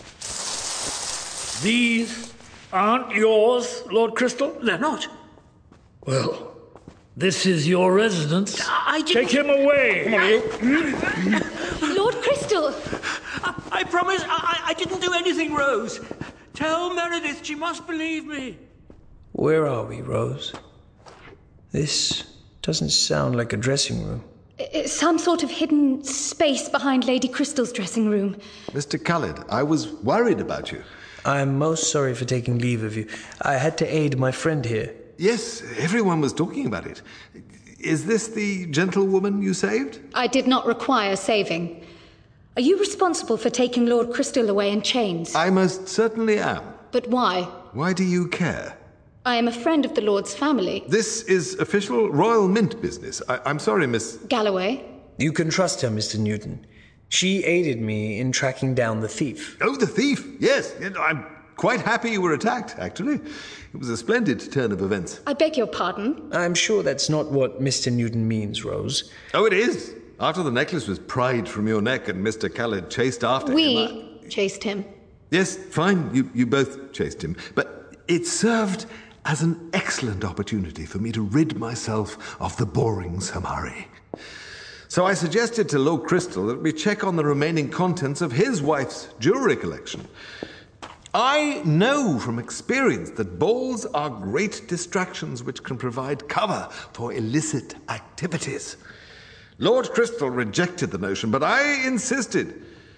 These aren't yours, Lord Crystal? They're not. Well, this is your residence. I didn't... Take him away. Come on, you. Lord Crystal! I, I promise I, I didn't do anything, Rose. Tell Meredith she must believe me. Where are we, Rose? This doesn't sound like a dressing room. It's some sort of hidden space behind Lady Crystal's dressing room. Mister Khaled, I was worried about you. I'm most sorry for taking leave of you. I had to aid my friend here. Yes, everyone was talking about it. Is this the gentlewoman you saved? I did not require saving. Are you responsible for taking Lord Crystal away in chains? I most certainly am. But why? Why do you care? I am a friend of the Lord's family. This is official Royal Mint business. I- I'm sorry, Miss... Galloway? You can trust her, Mister Newton. She aided me in tracking down the thief. Oh, the thief! Yes, I'm quite happy you were attacked, actually. It was a splendid turn of events. I beg your pardon? I'm sure that's not what Mister Newton means, Rose. Oh, it is. After the necklace was pried from your neck and Mister Khaled chased after we him... We chased him. Yes, fine. You, you both chased him. But it served as an excellent opportunity for me to rid myself of the boring Samari. So I suggested to Lord Crystal that we check on the remaining contents of his wife's jewellery collection. I know from experience that balls are great distractions which can provide cover for illicit activities. Lord Crystal rejected the notion, but I insisted.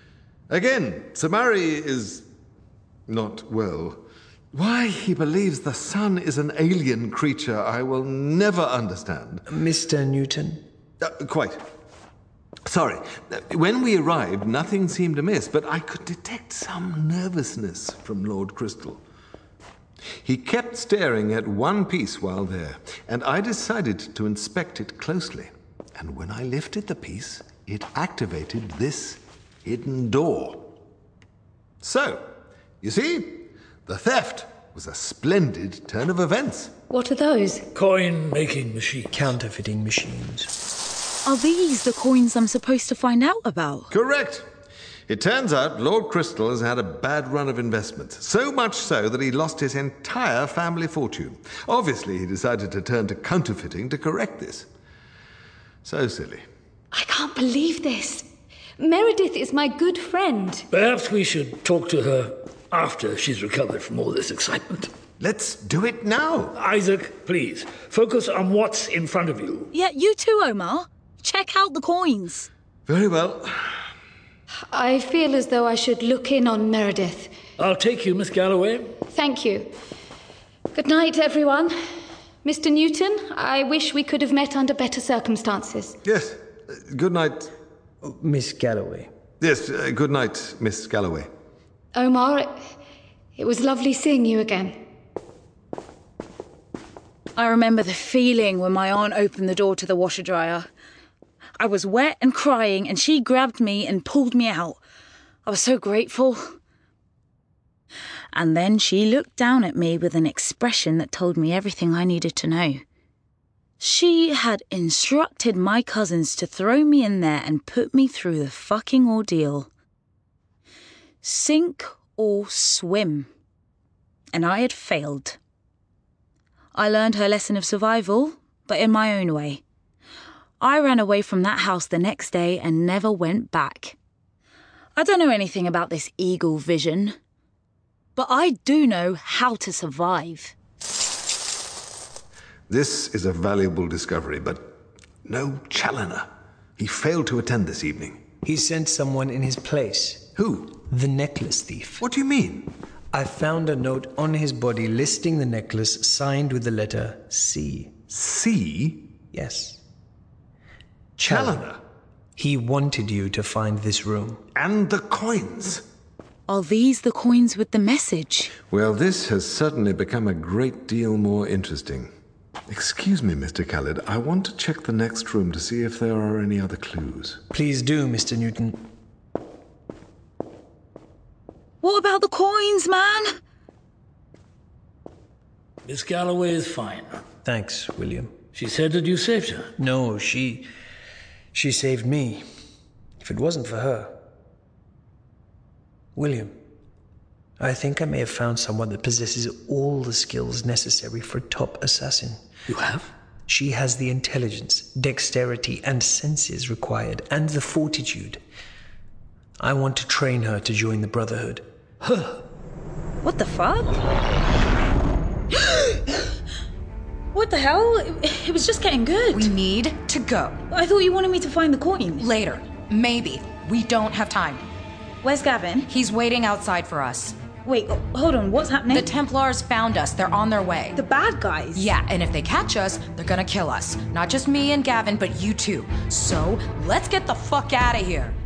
Again, Samari is not well. Why he believes the sun is an alien creature, I will never understand. Mister Newton? Uh, quite. Sorry. When we arrived, nothing seemed amiss, but I could detect some nervousness from Lord Crystal. He kept staring at one piece while there, and I decided to inspect it closely. And when I lifted the piece, it activated this hidden door. So, you see, the theft was a splendid turn of events. What are those? Coin-making machines. Counterfeiting machines. Are these the coins I'm supposed to find out about? Correct. It turns out Lord Crystal has had a bad run of investments, so much so that he lost his entire family fortune. Obviously, he decided to turn to counterfeiting to correct this. So silly. I can't believe this. Meredith is my good friend. Perhaps we should talk to her after she's recovered from all this excitement. Let's do it now. Isaac, please, focus on what's in front of you. Yeah, you too, Omar. Check out the coins. Very well. I feel as though I should look in on Meredith. I'll take you, Miss Galloway. Thank you. Good night, everyone. Mister Newton, I wish we could have met under better circumstances. Yes. Uh, good night. Oh, Miss Galloway. Yes, uh, good night, Miss Galloway. Omar, it, it was lovely seeing you again. I remember the feeling when my aunt opened the door to the washer dryer. I was wet and crying, and she grabbed me and pulled me out. I was so grateful. And then she looked down at me with an expression that told me everything I needed to know. She had instructed my cousins to throw me in there and put me through the fucking ordeal. Sink or swim. And I had failed. I learned her lesson of survival, but in my own way. I ran away from that house the next day and never went back. I don't know anything about this eagle vision, but I do know how to survive. This is a valuable discovery, but no Challoner. He failed to attend this evening. He sent someone in his place. Who? The necklace thief. What do you mean? I found a note on his body listing the necklace signed with the letter C. C? Yes. Challoner. He wanted you to find this room. And the coins. Are these the coins with the message? Well, this has certainly become a great deal more interesting. Excuse me, Mister Khaled. I want to check the next room to see if there are any other clues. Please do, Mister Newton. What about the coins, man? Miss Galloway is fine. Thanks, William. She said that you saved her. No, she... she saved me. If it wasn't for her... William, I think I may have found someone that possesses all the skills necessary for a top assassin. You have? She has the intelligence, dexterity, and senses required, and the fortitude. I want to train her to join the Brotherhood. Huh. What the fuck? What the hell? It, it was just getting good. We need to go. I thought you wanted me to find the coin. Later. Maybe. We don't have time. Where's Gavin? He's waiting outside for us. Wait, oh, hold on. What's happening? The Templars found us. They're on their way. The bad guys? Yeah, and if they catch us, they're gonna kill us. Not just me and Gavin, but you too. So, let's get the fuck out of here.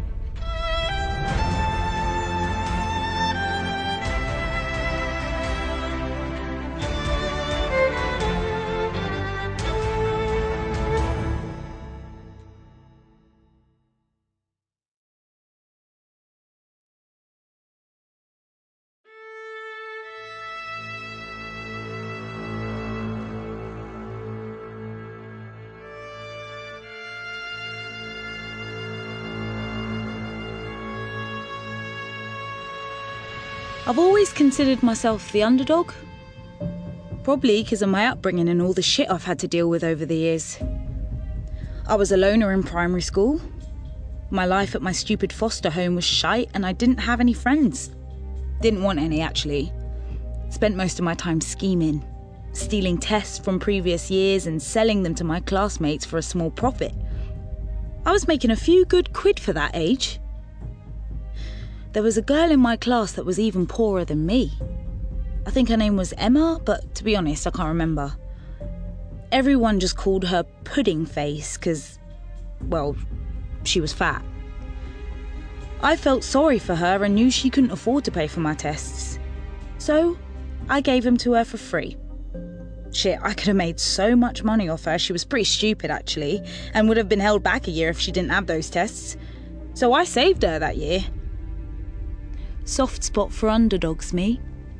I've always considered myself the underdog. Probably because of my upbringing and all the shit I've had to deal with over the years. I was a loner in primary school. My life at my stupid foster home was shite and I didn't have any friends. Didn't want any, actually. Spent most of my time scheming, stealing tests from previous years and selling them to my classmates for a small profit. I was making a few good quid for that age. There was a girl in my class that was even poorer than me. I think her name was Emma, but to be honest, I can't remember. Everyone just called her Pudding Face because, well, she was fat. I felt sorry for her and knew she couldn't afford to pay for my tests. So, I gave them to her for free. Shit, I could have made so much money off her. She was pretty stupid, actually, and would have been held back a year if she didn't have those tests. So I saved her that year. Soft spot for underdogs, me.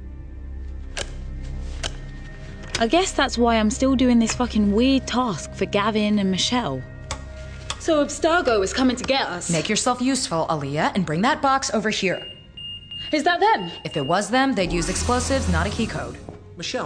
I guess that's why I'm still doing this fucking weird task for Gavin and Michelle. So Abstergo is coming to get us. Make yourself useful, Aaliyah, and bring that box over here. Is that them? If it was them, they'd use explosives, not a key code. Michelle.